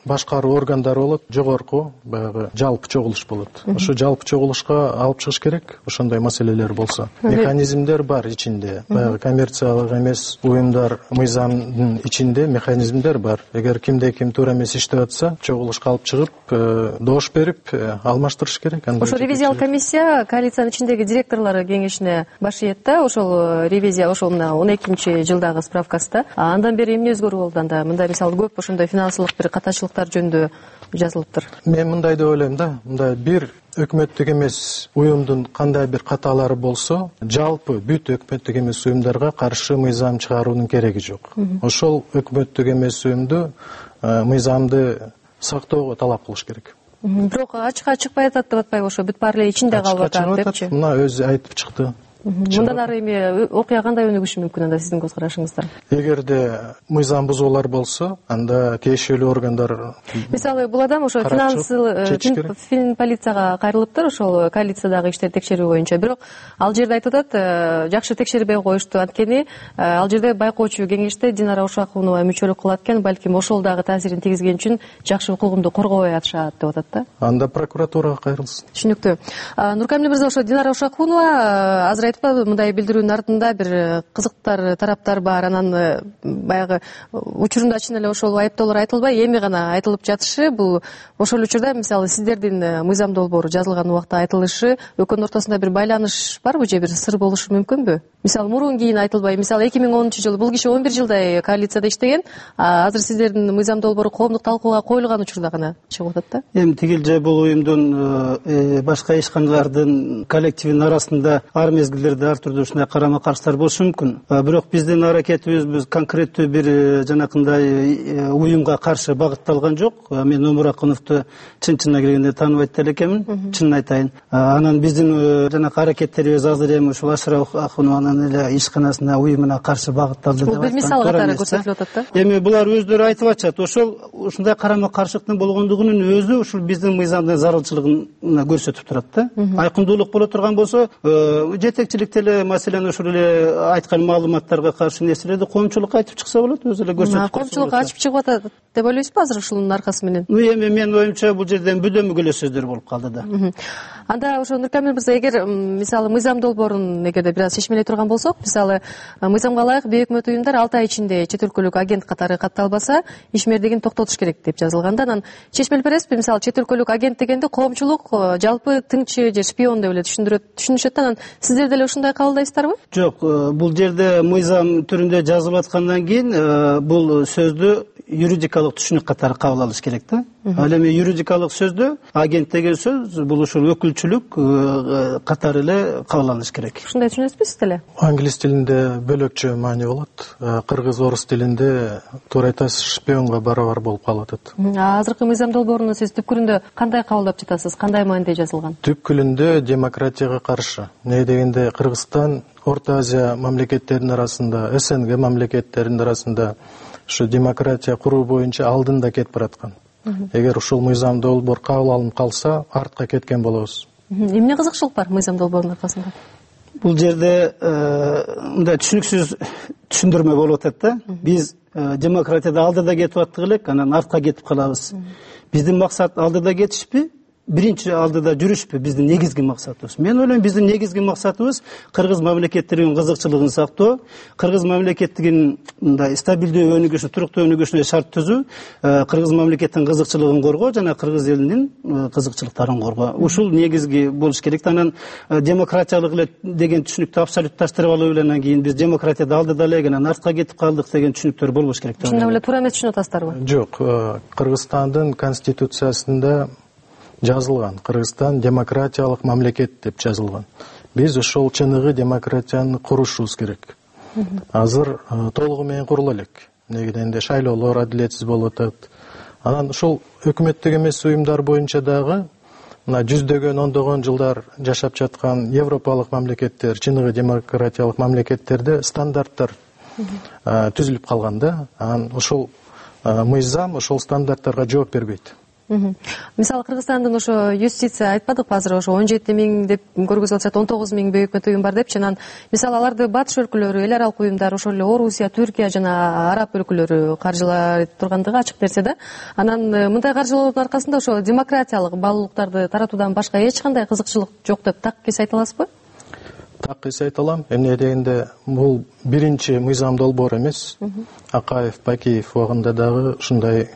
Q: башкаруу органдары болот, жогорку баягы жалпы чогулуш болот. Ошо жалпы чогулушка алып чыгыш керек. Ошондой маселелер болсо, механизмдер бар ичинде. Баягы коммерциялык эмес уюмдар мыйзамдын ичинде механизмдер бар. Эгер кимде ким туура эмес иштеп атса, чогулушка алып чыгып, дош берип, алмаштырыш керек.
O: Ошо ревизиялык комиссия коалициянын ичиндеги директорлор кеңешине баш ийет да, ошол ревизия ошол мына он экинчи жылдагы справкасы. Андан бери эмне өзгөрүү болду анда? Мындай мисалы көп ошондой финансылык бир катачылыктар жөнүндө жазылыптыр.
Q: Мен мындай деп ойлойм да, мындай бир өкмөттүк эмес уюмдун кандай бир каталары болсо, жалпы бүт өкмөттүк эмес уюмдарга каршы мыйзам чыгаруунун кереги жок. Ошол өкмөттүк эмес уюмду мыйзамды сактоого талап кылыш керек.
O: Бирок ачыкка чыкпай атат деп атпайбы, ошо бүт баары эле ичинде калып атат депчи.
Q: Мына өзү айтып чыкты.
O: Мындан ары эми окуя кандай өнүгүшү мүмкүн анда сиздин көз карашыңызда?
Q: Эгерде мыйзам бузуулар болсо, анда тиешелүү органдар,
O: мисалы бул адам ошо фин полицияга кайрылыптыр, ошол коалициядагы иштерди текшерүү боюнча. Бирок ал жерде айтып атат, жакшы текшербей коюшту, анткени ал жерде байкоочу кеңеште Динара Ушакунова мүчөлүк кылат экен, балким ошол дагы таасирин тийгизген үчүн жакшы укугумду коргобой атышат деп атат да.
Q: Анда прокуратурага кайрылсын.
O: Түшүнүктүү. Нуркамил мырза, ошо Динара Ушакунова азыр мындай билдирүүнүн артында бир кызыктар тараптар бар. Анан баягы учурунда чын эле ошол айыптоолор айтылбай, эми гана айтылып жатышы, бул ошол учурда мисалы сиздердин мыйзам долбоору жазылган убакта айтылышы, экөөнүн ортосунда бир байланыш барбы же бир сыр болушу мүмкүнбү? Мисалы мурун кийин айтылбай, мисалы эки миң онунчу жылы бул киши он бир жылдай коалицияда иштеген, азыр сиздердин мыйзам долбоору коомдук талкууга коюлган учурда гана чыгып атат да.
P: Эми тигил же бул уюмдун башка ишканалардын коллективинин арасында ар мезгил ар түрдүү ушундай карама каршылар болушу мүмкүн. Бирок биздин аракетибиз конкреттүү бир жанакындай уюмга каршы багытталган жок. Мен Өмүракуновду чын-чынына келгенде тааныбайт деле экенмин, чынын айтайын. Анан биздин жанакы аракеттерибиз азыр эми ушул Ашра Акунованын эле ишканасына уюмуна каршы багытталды деп
O: айткан. Бул бир мисал катары көрсөтүлүп атат да.
P: Эми булар өздөрү айтып атышат, ошол ушундай карама каршылыктын болгондугунун өзү ушул биздин мыйзамдын зарылчылыгын көрсөтүп турат да. Айкындуулук боло турган болсо, жетекчилик эле маселени ушул эле айткан маалыматтарга каршы нерселерди коомчулукка айтып чыкса болот, өзү эле көрсөтүп.
O: Коомчулукка ачып чыгып атат деп ойлойсузбу азыр ушунун аркасы менен?
P: Эми менин оюмча бул жерден бүдөмүк эле сөздөр болуп калды да.
O: Анда ошо Нуркамил мырза, эгер мисалы мыйзам долбоорун эгерде бир аз чечмелей турган болсок, мисалы мыйзамга ылайык бейөкмөт уюмдар алты ай ичинде чет өлкөлүк агент катары катталбаса, ишмердигин токтотуш керек деп жазылганда, анан чечмелеп бересизби? Мисалы чет өлкөлүк агент дегенде коомчулук жалпы тыңчы же шпион деп эле түшүндүрөт, түшүнүшөт да. Анан сиздер деле ушундай кабылдайсыздарбы?
P: Жок, бул жерде мыйзам түрүндө жазылып аткандан кийин бул сөздү юридикалык түшүнүк катары кабыл алыш керек да. Ал эми юридикалык сөздө агент деген сөз бул ушул өкүлчүлүк катары эле кабыл алыш керек.
O: Ушундай түшүнөсүзбү сиз деле?
Q: Англис тилинде бөлөкчө маани болот. Кыргыз, орус тилинде туура айтасыз, шпионго барабар болуп калып атат.
O: Азыркы мыйзам долбооруну сиз түпкүрүндө кандай кабылдап жатасыз? Кандай мааниде жазылган?
Q: Түпкүрүндө демократияга каршы. Не дегенде Кыргызстан Орто Азия мамлекеттеринин арасында, эс эн гэ мамлекеттеринин арасында ушу демократия куруу боюнча алдында кетип бараткан. Эгер ушул мыйзам долбоор кабыл алынып калса, артка кеткен болобуз.
O: Эмне кызыкчылык бар мыйзам долбоорунун аркасында?
P: Бул жерде мындай түшүнүксүз түшүндүрмө болуп атат да. Биз демократияда алдыда кетип аттык элек, анан артка кетип калабыз. Биздин максат алдыда кетишпи? Биринчи алдыда жүрүшпү? Биздин негизги максатыбыз. Мен ойлойм, биздин негизги максатыбыз кыргыз мамлекеттигинин кызыкчылыгын сактоо, кыргыз мамлекеттигинин мындай стабилдүү өнүгүшү, туруктуу өнүгүшүнө шарт түзүү, кыргыз мамлекеттин кызыкчылыгын коргоо жана кыргыз элинин кызыкчылыктарын коргоо. Ушул негизги болуш керек. Анан демократиялык эле деген түшүнүктү абсолютташтырып алып эле анан кийин биз демократияда алдыда эле, анан артка кетип калдык деген түшүнүктөр болбош керек.
O: Ушундай эле туура эмес түшүнүп атасыздарбы?
Q: Жок, Кыргызстандын конституциясында жазылган. Кыргызстан демократиялык мамлекет деп жазылган. Биз ошол чыныгы демократияны курушубуз керек. Азыр толугу менен куруло элек. Негеденде шайлоолор адилетсиз болуп атат. Анан ушул өкмөттүк эмес уюмдар боюнча дагы мына жүздөгөн, ондогон жылдар жашап жаткан европалык мамлекеттер, чыныгы демократиялык мамлекеттерде стандарттар түзүлүп калган да. Анан ошол мыйзам ошол стандарттарга жооп бербейт.
O: Мисалы Кыргызстандын ошо юстиция айтпадыкпы азыр ошо он жети миң деп көргөзүп атышат, он тогуз миң бейөкмөт уюм бар депчи. Анан мисалы аларды батыш өлкөлөрү, эл аралык уюмдар, ошол эле Орусия, Түркия жана араб өлкөлөрү каржылай тургандыгы ачык нерсе да. Анан мындай каржылоодун аркасында ошо демократиялык баалуулуктарды таратуудан башка эч кандай кызыкчылык жок деп так эс айта аласызбы?
Q: Так эс айта алам. Эмне дегенде бул биринчи мыйзам долбоор эмес. Акаев, Бакиев убагында дагы ушундай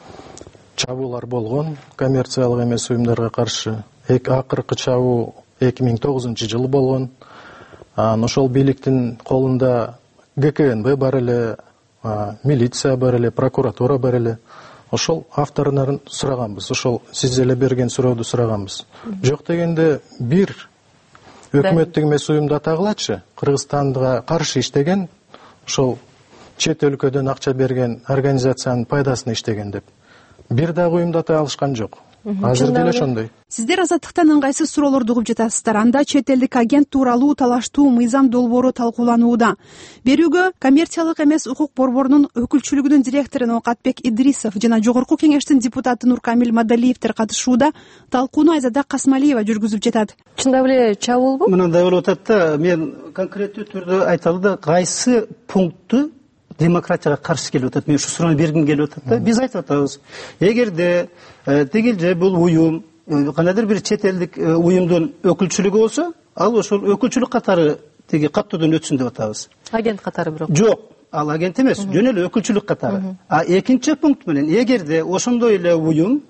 Q: чабуулар болгон, коммерциялык эмес уюмдарга каршы. Акыркы чабуу эки миң тогузунчу жылы болгон. Анан ошол бийликтин колунда Г К Н Б бар эле, милиция бар эле, прокуратура бар эле. Ошол авторунан сураганбыз, ошол сиз эле берген сурооду сураганбыз. Жок дегенде бир өкмөттүк эмес уюмду атагылачы, Кыргызстанга каршы иштеген, ошол чет өлкөдөн акча берген организациянын пайдасына иштеген деп. Бир дагы уюмду ата алышкан жок. Азыр деле ошондой.
E: Сиздер Азаттыктан ыңгайсыз суроолорду угуп жатасыздар. Анда чет элдик агент тууралуу талаштуу мыйзам долбоору талкууланууда. Берүүгө коммерциялык эмес укук борборунун өкүлчүлүгүнүн директору Ноокатбек Идрисов жана Жогорку кеңештин депутаты Нуркамил Мадалиевдер катышууда. Талкууну Айзада Касмалиева жүргүзүп жатат.
O: Чындап эле чабуулбу?
P: Мындай болуп атат да, мен конкреттүү түрдө айталы да, кайсы пунктту демократияга каршы келип атат. Мен ушу суроону бергим келип атат да. Биз айтып атабыз. Эгерде тигил же бул уюм кандайдыр бир чет элдик уюмдун өкүлчүлүгү болсо, ал ошол өкүлчүлүк катары тиги каттоодон өтсүн деп атабыз.
O: Агент катары бирок.
P: Жок, ал агент эмес, жөн эле өкүлчүлүк катары. А экинчи пункт менен эгерде ошондой эле уюм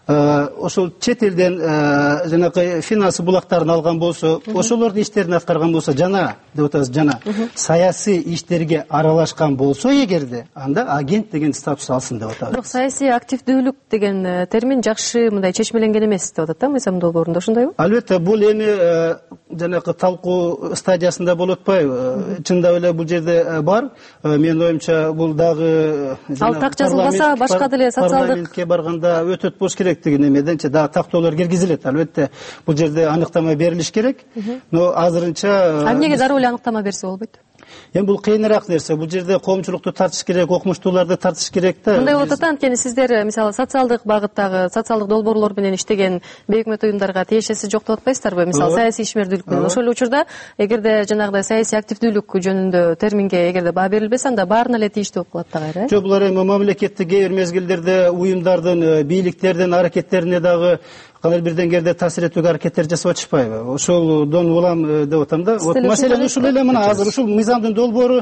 P: ошол чет элден жанагы финансы булактарын алган болсо, ошолордун иштерин аткарган болсо, жана деп атабыз, жана саясий иштерге аралашкан болсо эгерде, анда агент деген статус алсын деп атабыз.
O: Бирок саясий активдүүлүк деген термин жакшы мындай чечмеленген эмес деп атат да мыйзам долбоорунда, ошондойбу?
P: Албетте, бул эми жанагы талкуу стадиясында болуп атпайбы? Чындап эле бул жерде бар. Менин оюмча бул дагы
O: ал так жазылбаса башка деле социалдык
P: парламентке барганда өтөт болуш керек деген эмеденчи дагы тактоолор киргизилет. Албетте, бул жерде аныктама берилиш керек. Но азырынча
O: А эмнеге дароо эле аныктама берсе болбойт?
P: Эми бул кыйыныраак нерсе. Бул жерде коомчулукту тартыш керек, окумуштууларды тартыш керек да.
O: Мындай болуп атат, анткени сиздер мисалы социалдык багыттагы, социалдык долбоорлор менен иштеген бейөкмөт уюмдарга тиешеси жок деп атпайсыздарбы? Мисалы саясий ишмердүүлүк менен. Ошол эле учурда эгерде жанагыдай саясий активдүүлүк жөнүндө терминге эгерде баа берилбесе, анда баарына эле тийиштүү болуп калат да кайра.
P: Жок, булар эми мамлекеттик кээ бир мезгилдерде уюмдардын, бийликтердин аракеттерине дагы кандай бир деңгээлде таасир этүүгө аракеттер жасап атышпайбы? Ошолдон улам деп атам да. Вот маселе ушул эле, мына азыр ушул мыйзамдын долбоору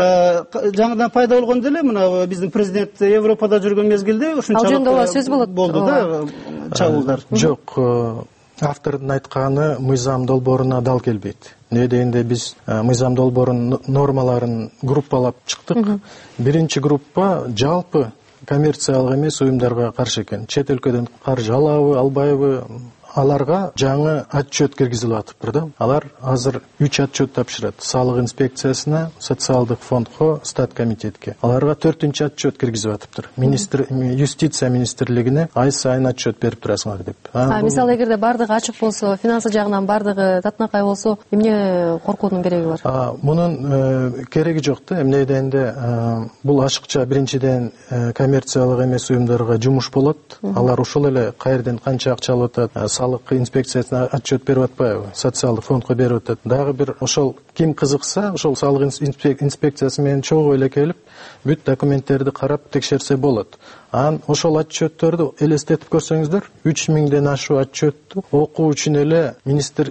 P: жаңыдан пайда болгондо эле мына биздин президент Европада жүргөн мезгилде ушунчалык
O: ал жөнүндө сөз болот
P: болду да чабуулдар.
Q: Жок, автордун айтканы мыйзам долбооруна дал келбейт. Не дегенде биз мыйзам долбоорунун нормаларын группалап чыктык. Биринчи группа жалпы коммерциялык эмес уюмдарга каршы экен. Чет өлкөдөн каржы алабы, албайбы, аларга жаңы отчет киргизилип атыптыр да. Алар азыр үч отчет тапшырат. Салык инспекциясына, социалдык фондго, стат комитетке. Аларга төртүнчү отчет киргизип атыптыр. Министр, юстиция министрлигине ай сайын отчет берип турасыңар деп.
O: А мисалы эгерде бардыгы ачык болсо, финансы жагынан бардыгы татынакай болсо, эмне коркуунун кереги бар?
Q: А мунун кереги жок да. Эмне дегенде бул ашыкча биринчиден коммерциялык эмес уюмдарга жумуш болот. Алар ошол эле каерден канча акча алып атат, салык инспекциясына отчет берип атпайбы, социалдык фондко берип атат. Дагы бир ошол ким кызыкса, ошол салык инспекциясы менен чогуу эле келип, бүт документтерди карап текшерсе болот. Анан ошол отчеттөрдү элестетип көрсөңүздөр, үч миңден ашуу отчетту окуу үчүн эле министр,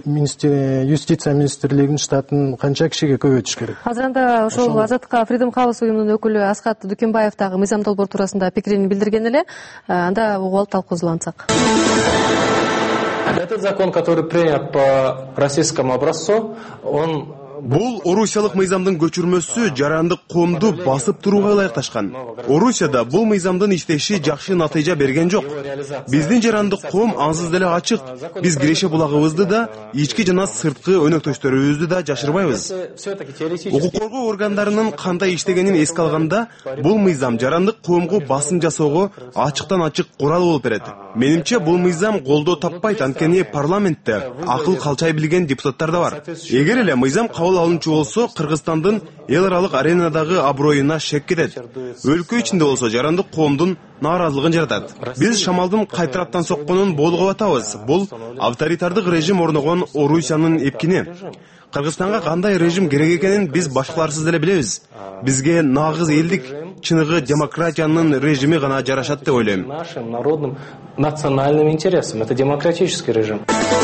Q: юстиция министрлигинин штатын канча кишиге көбөйтүш керек.
O: Азыр анда ошол Азаттыкка Freedom House уюмунун өкүлү Аскат Дүкенбаев дагы мыйзам долбоор туурасында пикирин билдирген эле. Анда угуп алып талкуузлансак.
T: Этот закон, который принят по российскому образцу, он
U: Бул орусиялык мыйзамдын көчүрмөсү жарандык коомду басып турууга ылайыкташкан. Орусияда бул мыйзамдын иштеши жакшы натыйжа берген жок. Биздин жарандык коом ансыз деле ачык. Биз киреше булагыбызды да, ички жана сырткы өнөктөштөрүбүздү да жашырбайбыз. Укук коргоо органдарынын кандай иштегенин эске алганда, бул мыйзам жарандык коомго басым жасоого ачыктан ачык курал болуп берет. Менимче бул мыйзам колдоо таппайт, анткени парламентте акыл калчай билген депутаттар да бар. Эгер эле мыйзам кабыл кабыл алынчу болсо Кыргызстандын эл аралык аренадагы аброюна шек кетет. Өлкө ичинде болсо жарандык коомдун нааразылыгын жаратат. Биз шамалдын кайтыраттан сокконун болгоп атабыз. Бул авторитардык режим орногон Орусиянын эпкини. Кыргызстанга кандай режим керек экенин биз башкаларсыз деле билебиз. Бизге нагыз элдик, чыныгы демократиянын режими гана жарашат деп ойлойм.
T: Нашим народным национальным интересам. Это демократический режим.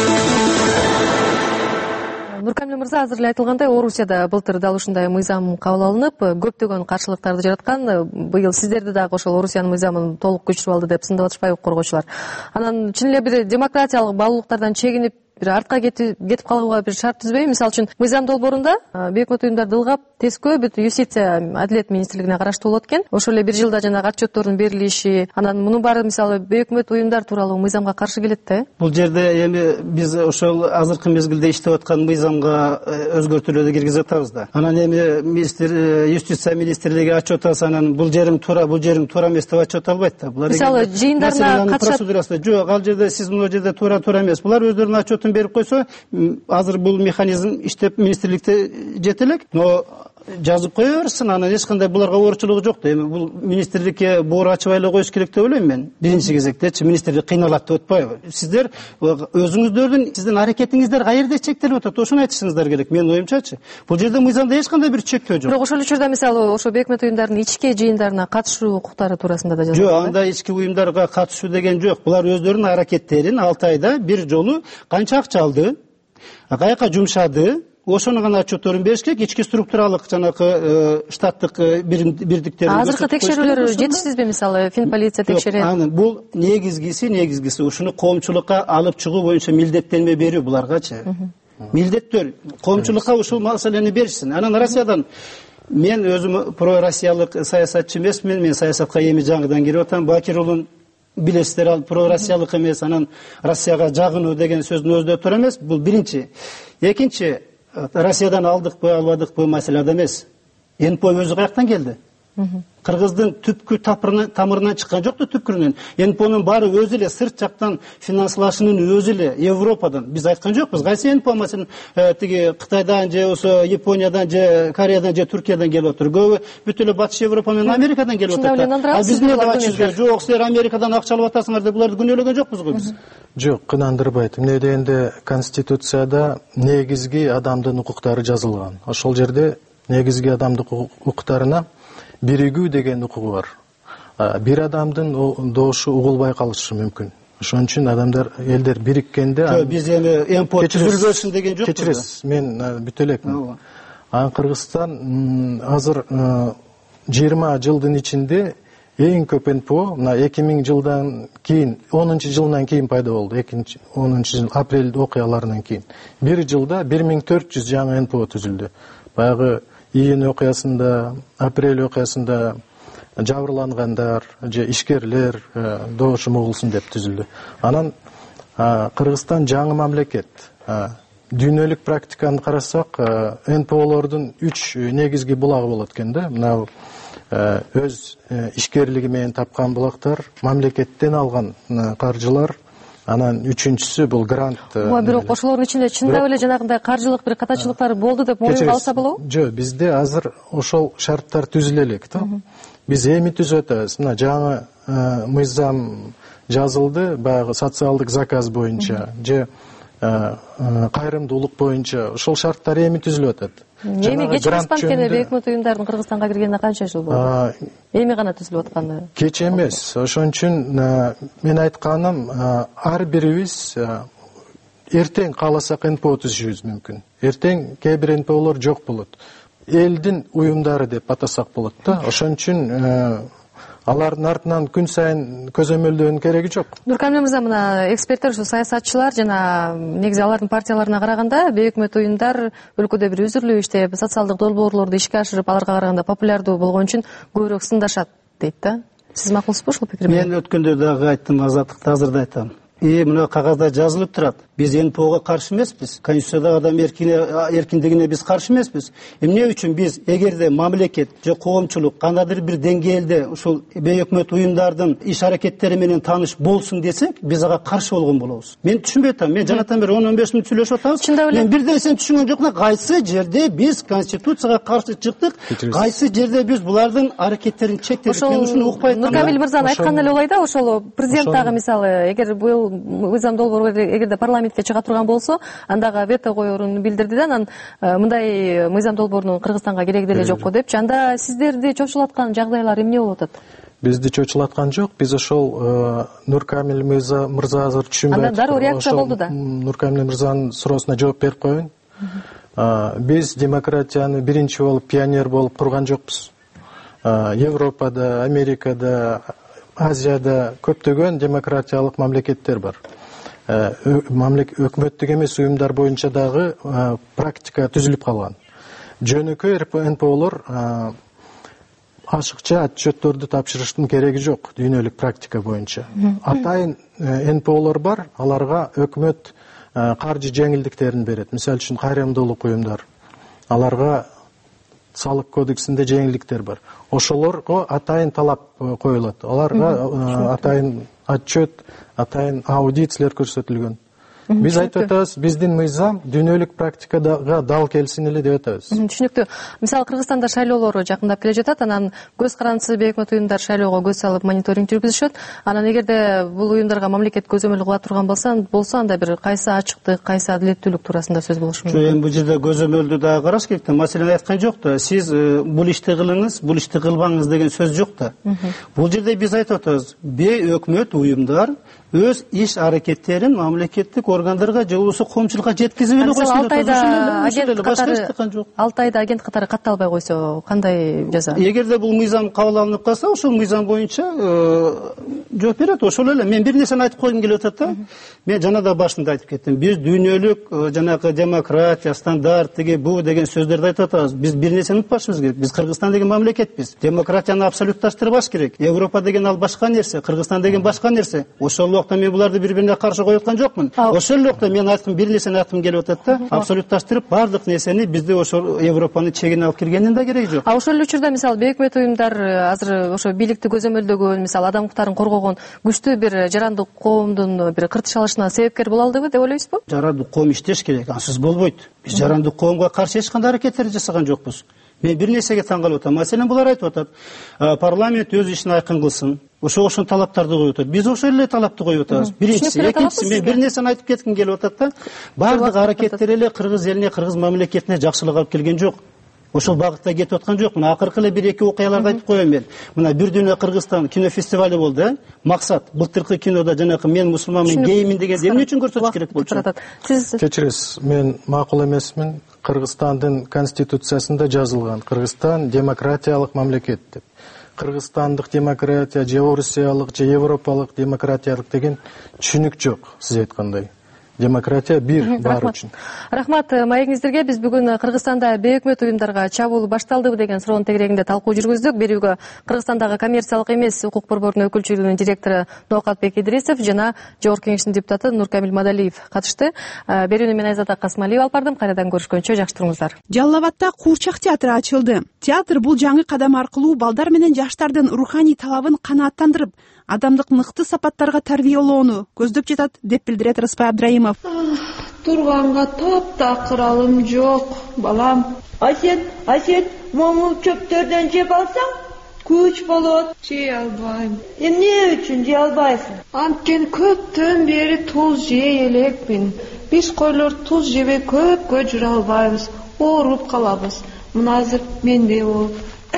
O: Нуркамил мырза, азыр эле айтылгандай, Орусияда былтыр дал ушундай мыйзам кабыл алынып, көптөгөн каршылыктарды жараткан. Быйыл сиздерди дагы ошол Орусиянын мыйзамын толук көчүрүп алды деп сындап атышпайбы коргоочулар. Анан чын эле бир демократиялык баалуулуктардан чегинип, бир артка кетип калууга бир шарт түзбөйбү? Мисалы үчүн, мыйзам долбоорунда бейөкмөт уюмдарды ылгап, тескөө бүт юстиция Адилет министрлигине караштуу болот экен. Ошол эле бир жылда жанагы отчеттордун берилиши, анан мунун баары мисалы бейөкмөт уюмдар тууралуу мыйзамга каршы келет да.
P: Бул жерде эми биз ошол азыркы мезгилде иштеп аткан мыйзамга өзгөртүүлөрдү киргизип атабыз да. Анан эми министр юстиция министрлиги отчет алса, анан бул жериң туура, бул жериң туура эмес деп отчет албайт да. Булар
O: мисалы жыйындарына
P: катышат. Жок, ал жерде сиз мына жерде туура туура эмес. Булар өздөрүнүн отчетун берип койсо, азыр бул механизм иштеп министрликте жетелек, но жазып кое берсин, анан эч кандай буларга оорчулугу жок да. Эми бул министрликке боор ачыбай эле коюш керек деп ойлойм мен. Биринчи кезектечи министрлик кыйналат деп атпайбы? Сиздер өзүңүздөрдүн сиздин аракетиңиздер каерде чектелип атат? Ошону айтышыңыздар керек. Менин оюмчачы. Бул жерде мыйзамда эч кандай бир чектөө жок.
O: Бирок ошол учурда мисалы ошо бейөкмөт уюмдардын ички жыйындарына катышуу укуктары туурасында да жазылган.
P: Жок, анда ички уюмдарга катышуу деген жок. Булар өздөрүнүн аракеттерин алты айда бир жолу канча акча алды, каяка жумшады, ошону гана отчетторун бериш керек. Ички структуралык жанагы штаттык бирдиктерди.
O: Азыркы текшерүүлөр жетишсизби? Мисалы фин полиция текшерет.
P: Анан бул негизгиси, негизгиси ушуну коомчулукка алып чыгуу боюнча милдеттенме берүү буларгачы. Милдеттер коомчулукка ушул маселени беришсин. Анан Россиядан мен өзүм про россиялык саясатчы эмесмин. Мен саясатка эми жаңыдан кирип атам. Бакир уулун билесиздер, ал про россиялык эмес, анан Россияга жагынуу деген сөздүн өзү туура эмес. Бул биринчи. Экинчи, Россиядан алдыкпы, албадыкпы маселеде эмес. эн пэ о өзү каяктан келди? Кыргыздын түпкү тамырынан чыккан жокпу, түпкүрүнөн. эн пэ онун баары өзү эле сырт жактан финансылашынын өзү эле Европадан. Биз айткан жокпуз. Кайсы эн пэ о маселен тиги Кытайдан же ошо Япониядан же Кореядан же Түркиядан келип отур. Көбү бүт эле Батыш Европа менен Америкадан келип отур. А биз эмне деп атышыбыз? Жок, силер Америкадан акча алып атасыңар деп буларды күнөөлөгөн жокпуз го биз.
Q: Жок, кынандырбайт. Эмне дегенде Конституцияда негизги адамдын укуктары жазылган. Ошол жерде негизги адамдын укуктарына биригүү деген укугу бар. Бир адамдын доошу угулбай калышы мүмкүн. Ошон үчүн адамдар, элдер бириккенде
P: биз эми эн пэ о түзүлбөсүн деген жокпуз.
Q: Кечиресиз, мен бүтө элекмин. Анан Кыргызстан азыр жыйырма жылдын ичинде эң көп эн пэ о мына эки миң жылдан кийин, онунчу жылдан кийин пайда болду. экинчи онунчу жыл апрель окуяларынан кийин. Бир жылда бир миң төрт жүз жаңы эн пэ о түзүлдү. Баягы июнь окуясында, апрель окуясында жабырлангандар же ишкерлер доошум угулсун деп түзүлдү. Анан Кыргызстан жаңы мамлекет. Дүйнөлүк практиканы карасак, эн пэ олордун үч негизги булагы болот экен да. Мына өз ишкерлиги менен тапкан булактар, мамлекеттен алган каржылар, анан үчүнчүсү бул грант.
O: Ооба, бирок ошолордун ичинде чындап эле жанагындай каржылык бир катачылыктар болду деп моюнга алса болобу?
Q: Жок, бизде азыр ошол шарттар түзүлө элек да. Биз эми түзүп атабыз. Мына жаңы мыйзам жазылды, баягы социалдык заказ боюнча же кайрымдуулук боюнча ошол шарттар эми түзүлүп атат.
O: Эми кеч эмес анткени бейөкмөт уюмдардын Кыргызстанга киргенине канча жыл болду? Эми гана түзүлүп атканы.
Q: Кеч эмес. Ошон үчүн мен айтканым, ар бирибиз эртең кааласак эн пэ о түзүшүбүз мүмкүн. Эртең кээ бир эн пэ олор жок болот. Элдин уюмдары деп атасак болот да. Ошон үчүн алардын артынан күн сайын көзөмөлдөөнүн кереги жок.
O: Нуркамил мырза, мына эксперттер, ушу саясатчылар жана негизи алардын партияларына караганда бейөкмөт уюмдар өлкөдө бир үзүрлүү иштеп, социалдык долбоорлорду ишке ашырып, аларга караганда популярдуу болгон үчүн көбүрөөк сындашат дейт да. Сиз макулсузбу ушул пикирге?
P: Мен өткөндө дагы айттым, Азаттыкта азыр да айтам. э мына кагазда жазылып турат. Биз эн пэ ога каршы эмеспиз. Конституцияда адам эркиндигине биз каршы эмеспиз. Эмне үчүн биз эгерде мамлекет же коомчулук кандайдыр бир деңгээлде ушул бейөкмөт уюмдардын иш аракеттери менен тааныш болсун десек, биз ага каршы болгон болобуз. Мен түшүнбөй атам. Мен жанатан бери он он беш мүнөт сүйлөшүп атабыз. Мен бир нерсени түшүнгөн жокмун. Кайсы жерде биз конституцияга каршы чыктык? Кайсы жерде биз булардын аракеттерин чектедик? Мен ушуну укпай атам.
O: Нуркамил мырзанын айтканы эле олай да, ошол президент дагы мисалы эгер бул мыйзам долбоор эгерде парламентке чыга турган болсо, андагы вето коерун билдирди да, анан мындай мыйзам долбоорунун Кыргызстанга кереги деле жокко депчи. Анда сиздерди чочулаткан жагдайлар эмне болуп атат?
Q: Бизди чочулаткан жок. Биз ошол Нуркамил мырза азыр түшүнбөй.
O: Анда дароо реакция болду да.
Q: Нуркамил мырзанын суроосуна жооп берип коеюн. Биз демократияны биринчи болуп пионер болуп курган жокпуз. Европада, Америкада, Азияда көптөгөн демократиялык мамлекеттер бар. Өкмөттүк эмес уюмдар боюнча дагы практика түзүлүп калган. Жөнөкөй эн пэ олор ашыкча отчетторду тапшырыштын кереги жок дүйнөлүк практика боюнча. Атайын эн пэ олор бар, аларга өкмөт каржы жеңилдиктерин берет. Мисалы үчүн кайрымдуулук уюмдар. Аларга салык кодексинде жеңилдиктер бар. Ошолорго атайын талап коюлат. Аларга атайын отчет, атайын аудициялар көрсөтүлгөн. Биз айтып атабыз, биздин мыйзам дүйнөлүк практикага дал келсин эле деп атабыз.
O: Түшүнүктүү. Мисалы Кыргызстанда шайлоолор жакындап келе жатат, анан көз карандысыз бейөкмөт уюмдар шайлоого көз салып мониторинг жүргүзүшөт. Анан эгерде бул уюмдарга мамлекет көзөмөл кыла турган болсо, болсо анда бир кайсы ачыктык, кайсы адилеттүүлүк туурасында сөз болушу мүмкүн.
P: Эми бул жерде көзөмөлдү дагы караш керек да. Маселени айткан жок да. Сиз бул ишти кылыңыз, бул ишти кылбаңыз деген сөз жок да. Бул жерде биз айтып атабыз, бейөкмөт уюмдар өз иш аракеттерин мамлекеттик органдарга же болбосо коомчулукка жеткизип эле койсун деп атабыз.
O: алты айда агент катары катталбай койсо кандай жаза?
P: Эгерде бул мыйзам кабыл алынып калса, ошол мыйзам боюнча жооп берет. Ошол эле. Мен бир нерсени айтып койгум келип атат да. Мен жана да башында айтып кеттим. Биз дүйнөлүк жанагы демократия, стандарт деги бу деген сөздөрдү айтып атабыз. Биз бир нерсени унутпашыбыз керек. Биз Кыргызстан деген мамлекетпиз. Демократияны абсолютташтырбаш керек. Европа деген ал башка нерсе, Кыргызстан деген башка нерсе. Ошол убакта мен буларды бири-бирине каршы коюп аткан жокмун. Ошол убакта мен айткым, бир нерсени айткым келип атат да. Абсолютташтырып бардык нерсени бизде ошол Европанын чегине алып киргендин да кереги жок.
O: А ошол эле учурда мисалы бейөкмөт уюмдар азыр ошо бийликти көзөмөлдөгөн, мисалы адам укуктарын коргогон күчтүү бир жарандык коомдун бир кыртыш алышына себепкер боло алдыбы деп ойлойсузбу?
P: Жарандык коом иштеш керек, ансыз болбойт. Биз жарандык коомго каршы эч кандай аракеттерди жасаган жокпуз. Мен бир нерсеге таң калып атам. Маселен булар айтып атат, парламент өз ишин айкын кылсын. Ошо ошон талаптарды коюп атат. Биз ошол эле талапты коюп атабыз. Биринчиси, экинчиси, мен бир нерсени айтып кетким келип атат да. Бардык аракеттер эле кыргыз элине, кыргыз мамлекетине жакшылык алып келген жок. Ошол багытта кетип аткан жок. Мына акыркы эле бир-эки окуяларды айтып коеюн мен. Мына бир дүйнө Кыргызстан кинофестивали болду, э? Максат былтыркы кинода жанакы мен мусулманмын, геймин деген эмне үчүн көрсөтүш керек болчу?
Q: Сиз кечиресиз, мен макул эмесмин. Кыргызстандын конституциясында жазылган, Кыргызстан демократиялык мамлекет деп. Кыргызстандык демократия, же Орусиялык, же Европалык демократиялык деген түшүнүк жок, сиз айткандай. Демократия бир бар үчүн.
O: Рахмат маегиңиздерге. Биз бүгүн Кыргызстанда бейөкмөт уюмдарга чабуул башталдыбы деген суроонун тегерегинде талкуу жүргүздүк. Берүүгө Кыргызстандагы коммерциялык эмес укук борборунун өкүлчүлүгүнүн директору Ноокатбек Идрисов жана Жогорку Кеңештин депутаты Нуркамил Мадалиев катышты. Берүүнү мен Айзада Касмалиева алып бардым. Кайрадан көрүшкөнчө жакшы туруңуздар.
E: Жалал Абадта Куурчак театры ачылды. Театр бул жаңы кадам аркылуу балдар менен жаштардын руханий талабын канааттандырып, адамдык мыкты сапаттарга тарбиялоону көздөп жатат деп билдирет Рыспай Абдраимов.
B: Турганга таптакыр алым жок, балам. А сен, а сен момул чөптөрдөн жеп алсаң, күч болот. Жей албайм. Эмне үчүн жей албайсың? Анткени көптөн бери туз жей элекмин. Биз койлор туз жебей көпкө жүрө албайбыз, ооруп калабыз. Мына азыр менде болуп.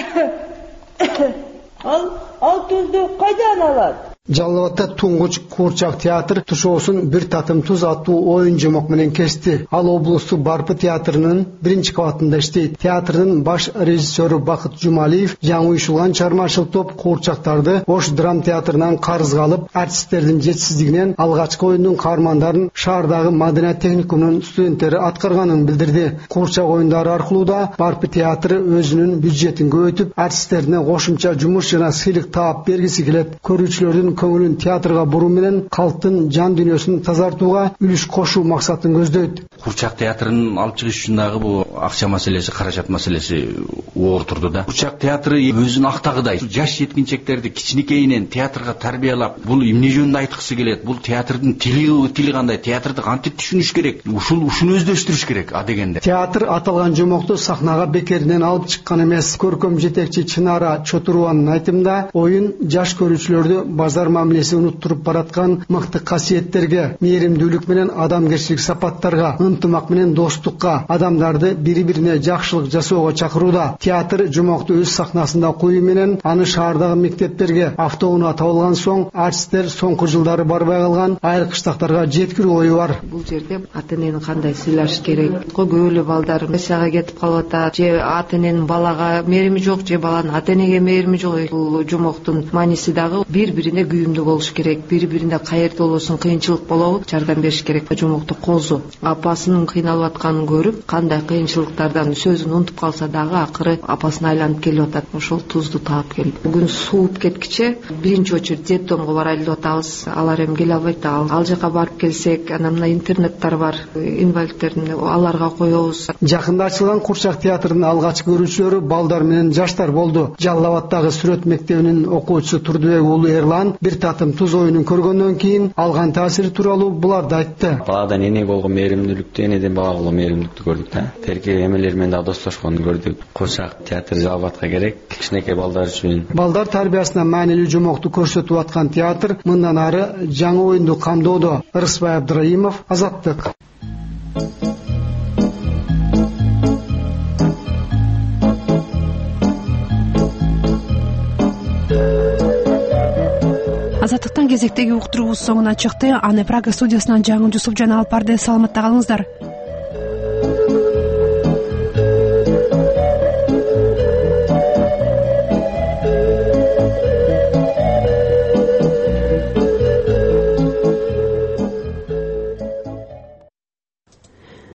B: Ал, ал тузду кайдан алат?
V: Жалал Абадта туңгуч Куурчак театр тушоосун бир татым туз аттуу оюн жомок менен кести. Ал облустук Барпы театрынын биринчи кабатында иштейт. Театрдын баш режиссеру Бакыт Жумалиев жаңы уюшулган чыгармачылык топ куурчактарды Ош драм театрынан карызга алып, артисттердин жетишсиздигинен алгачкы оюндун каармандарын шаардагы Маданият техникумунун студенттери аткарганын билдирди. Куурчак оюндары аркылуу да Барпы театры өзүнүн бюджетин көбөйтүп, артисттерине кошумча жумуш жана сыйлык таап бергиси келет. Көрүүчүлөрдүн көңүлүн театрга буруу менен калктын жан дүйнөсүн тазартууга үлүш кошуу максатын көздөйт.
C: Курчак театрын алып чыгыш үчүн дагы бул акча маселеси, каражат маселеси оор турду да. Курчак театры өзүн актагыдай жаш жеткинчектерди кичинекейинен театрга тарбиялап, бул эмне жөнүндө айткысы келет, бул театрдын тили тили кандай, театрды кантип түшүнүш керек, ушул ушуну өздөштүрүш керек а дегенде.
V: Театр аталган жомокту сахнага бекеринен алып чыккан эмес. Көркөм жетекчи Чынара Чотурованын айтымында, оюн жаш көрүүчүлөрдү базар мамилеси унуттуруп бараткан мыкты касиеттерге, мээримдүүлүк менен адамгерчилик сапаттарга, ынтымак менен достукка, адамдарды бири-бирине жакшылык жасоого чакырууда. Театр жомокту өз сахнасында коюу менен аны шаардагы мектептерге автоунаа табылган соң артисттер соңку жылдары барбай калган айыл кыштактарга жеткирүү ою бар.
D: Бул жерде ата энени кандай сыйлаш керек? Көп эле балдар мисияга кетип калып атат, же ата эненин балага мээрими жок, же баланын ата энеге мээрими жок. Бул жомоктун мааниси дагы бири-бирине күйүмдүү болуш керек, бири-бирине каерде болбосун, кыйынчылык болобу жардам бериш керек. Жомокту козу апасынын кыйналып атканын көрүп, кандай кыйынчылыктардан сөзүн унутуп калса дагы акыры апасына айланып келип атат. Ошол тузду таап келип. Бүгүн сууп кеткиче биринчи очередь детдомго барайлы деп атабыз. Алар эми келе албайт. Ал жака барып келсек, анан мына интернеттер бар, инвалидтердин аларга коебуз.
V: Жакында ачылган Курчак театрынын алгачкы көрүүчүлөрү балдар менен жаштар болду. Жалал Абаддагы Сүрөт мектебинин окуучусу Турдубек уулу Эрлан бир татым туз оюнун көргөндөн кийин алган таасири тууралуу буларды айтты.
W: Баладан энеге болгон мээримдүүлүктү, энеден балага болгон мээримдүүлүктү көрдүк да. Терке эмелер менен дагы достошконду көрдүк. Курчак театр Жалал Абадка керек, кичинекей балдар үчүн.
V: Балдар тарбиясына маанилүү жомокту көрсөтүп аткан театр мындан ары жаңы оюнду камдоодо. Ырысбай Абдыраимов, Азаттык.
E: Азаттыктан кезектеги уктуруубуз соңуна чыкты. Аны Прага студиясынан жаңы Жусуп жана Алпарды саламатта калыңыздар.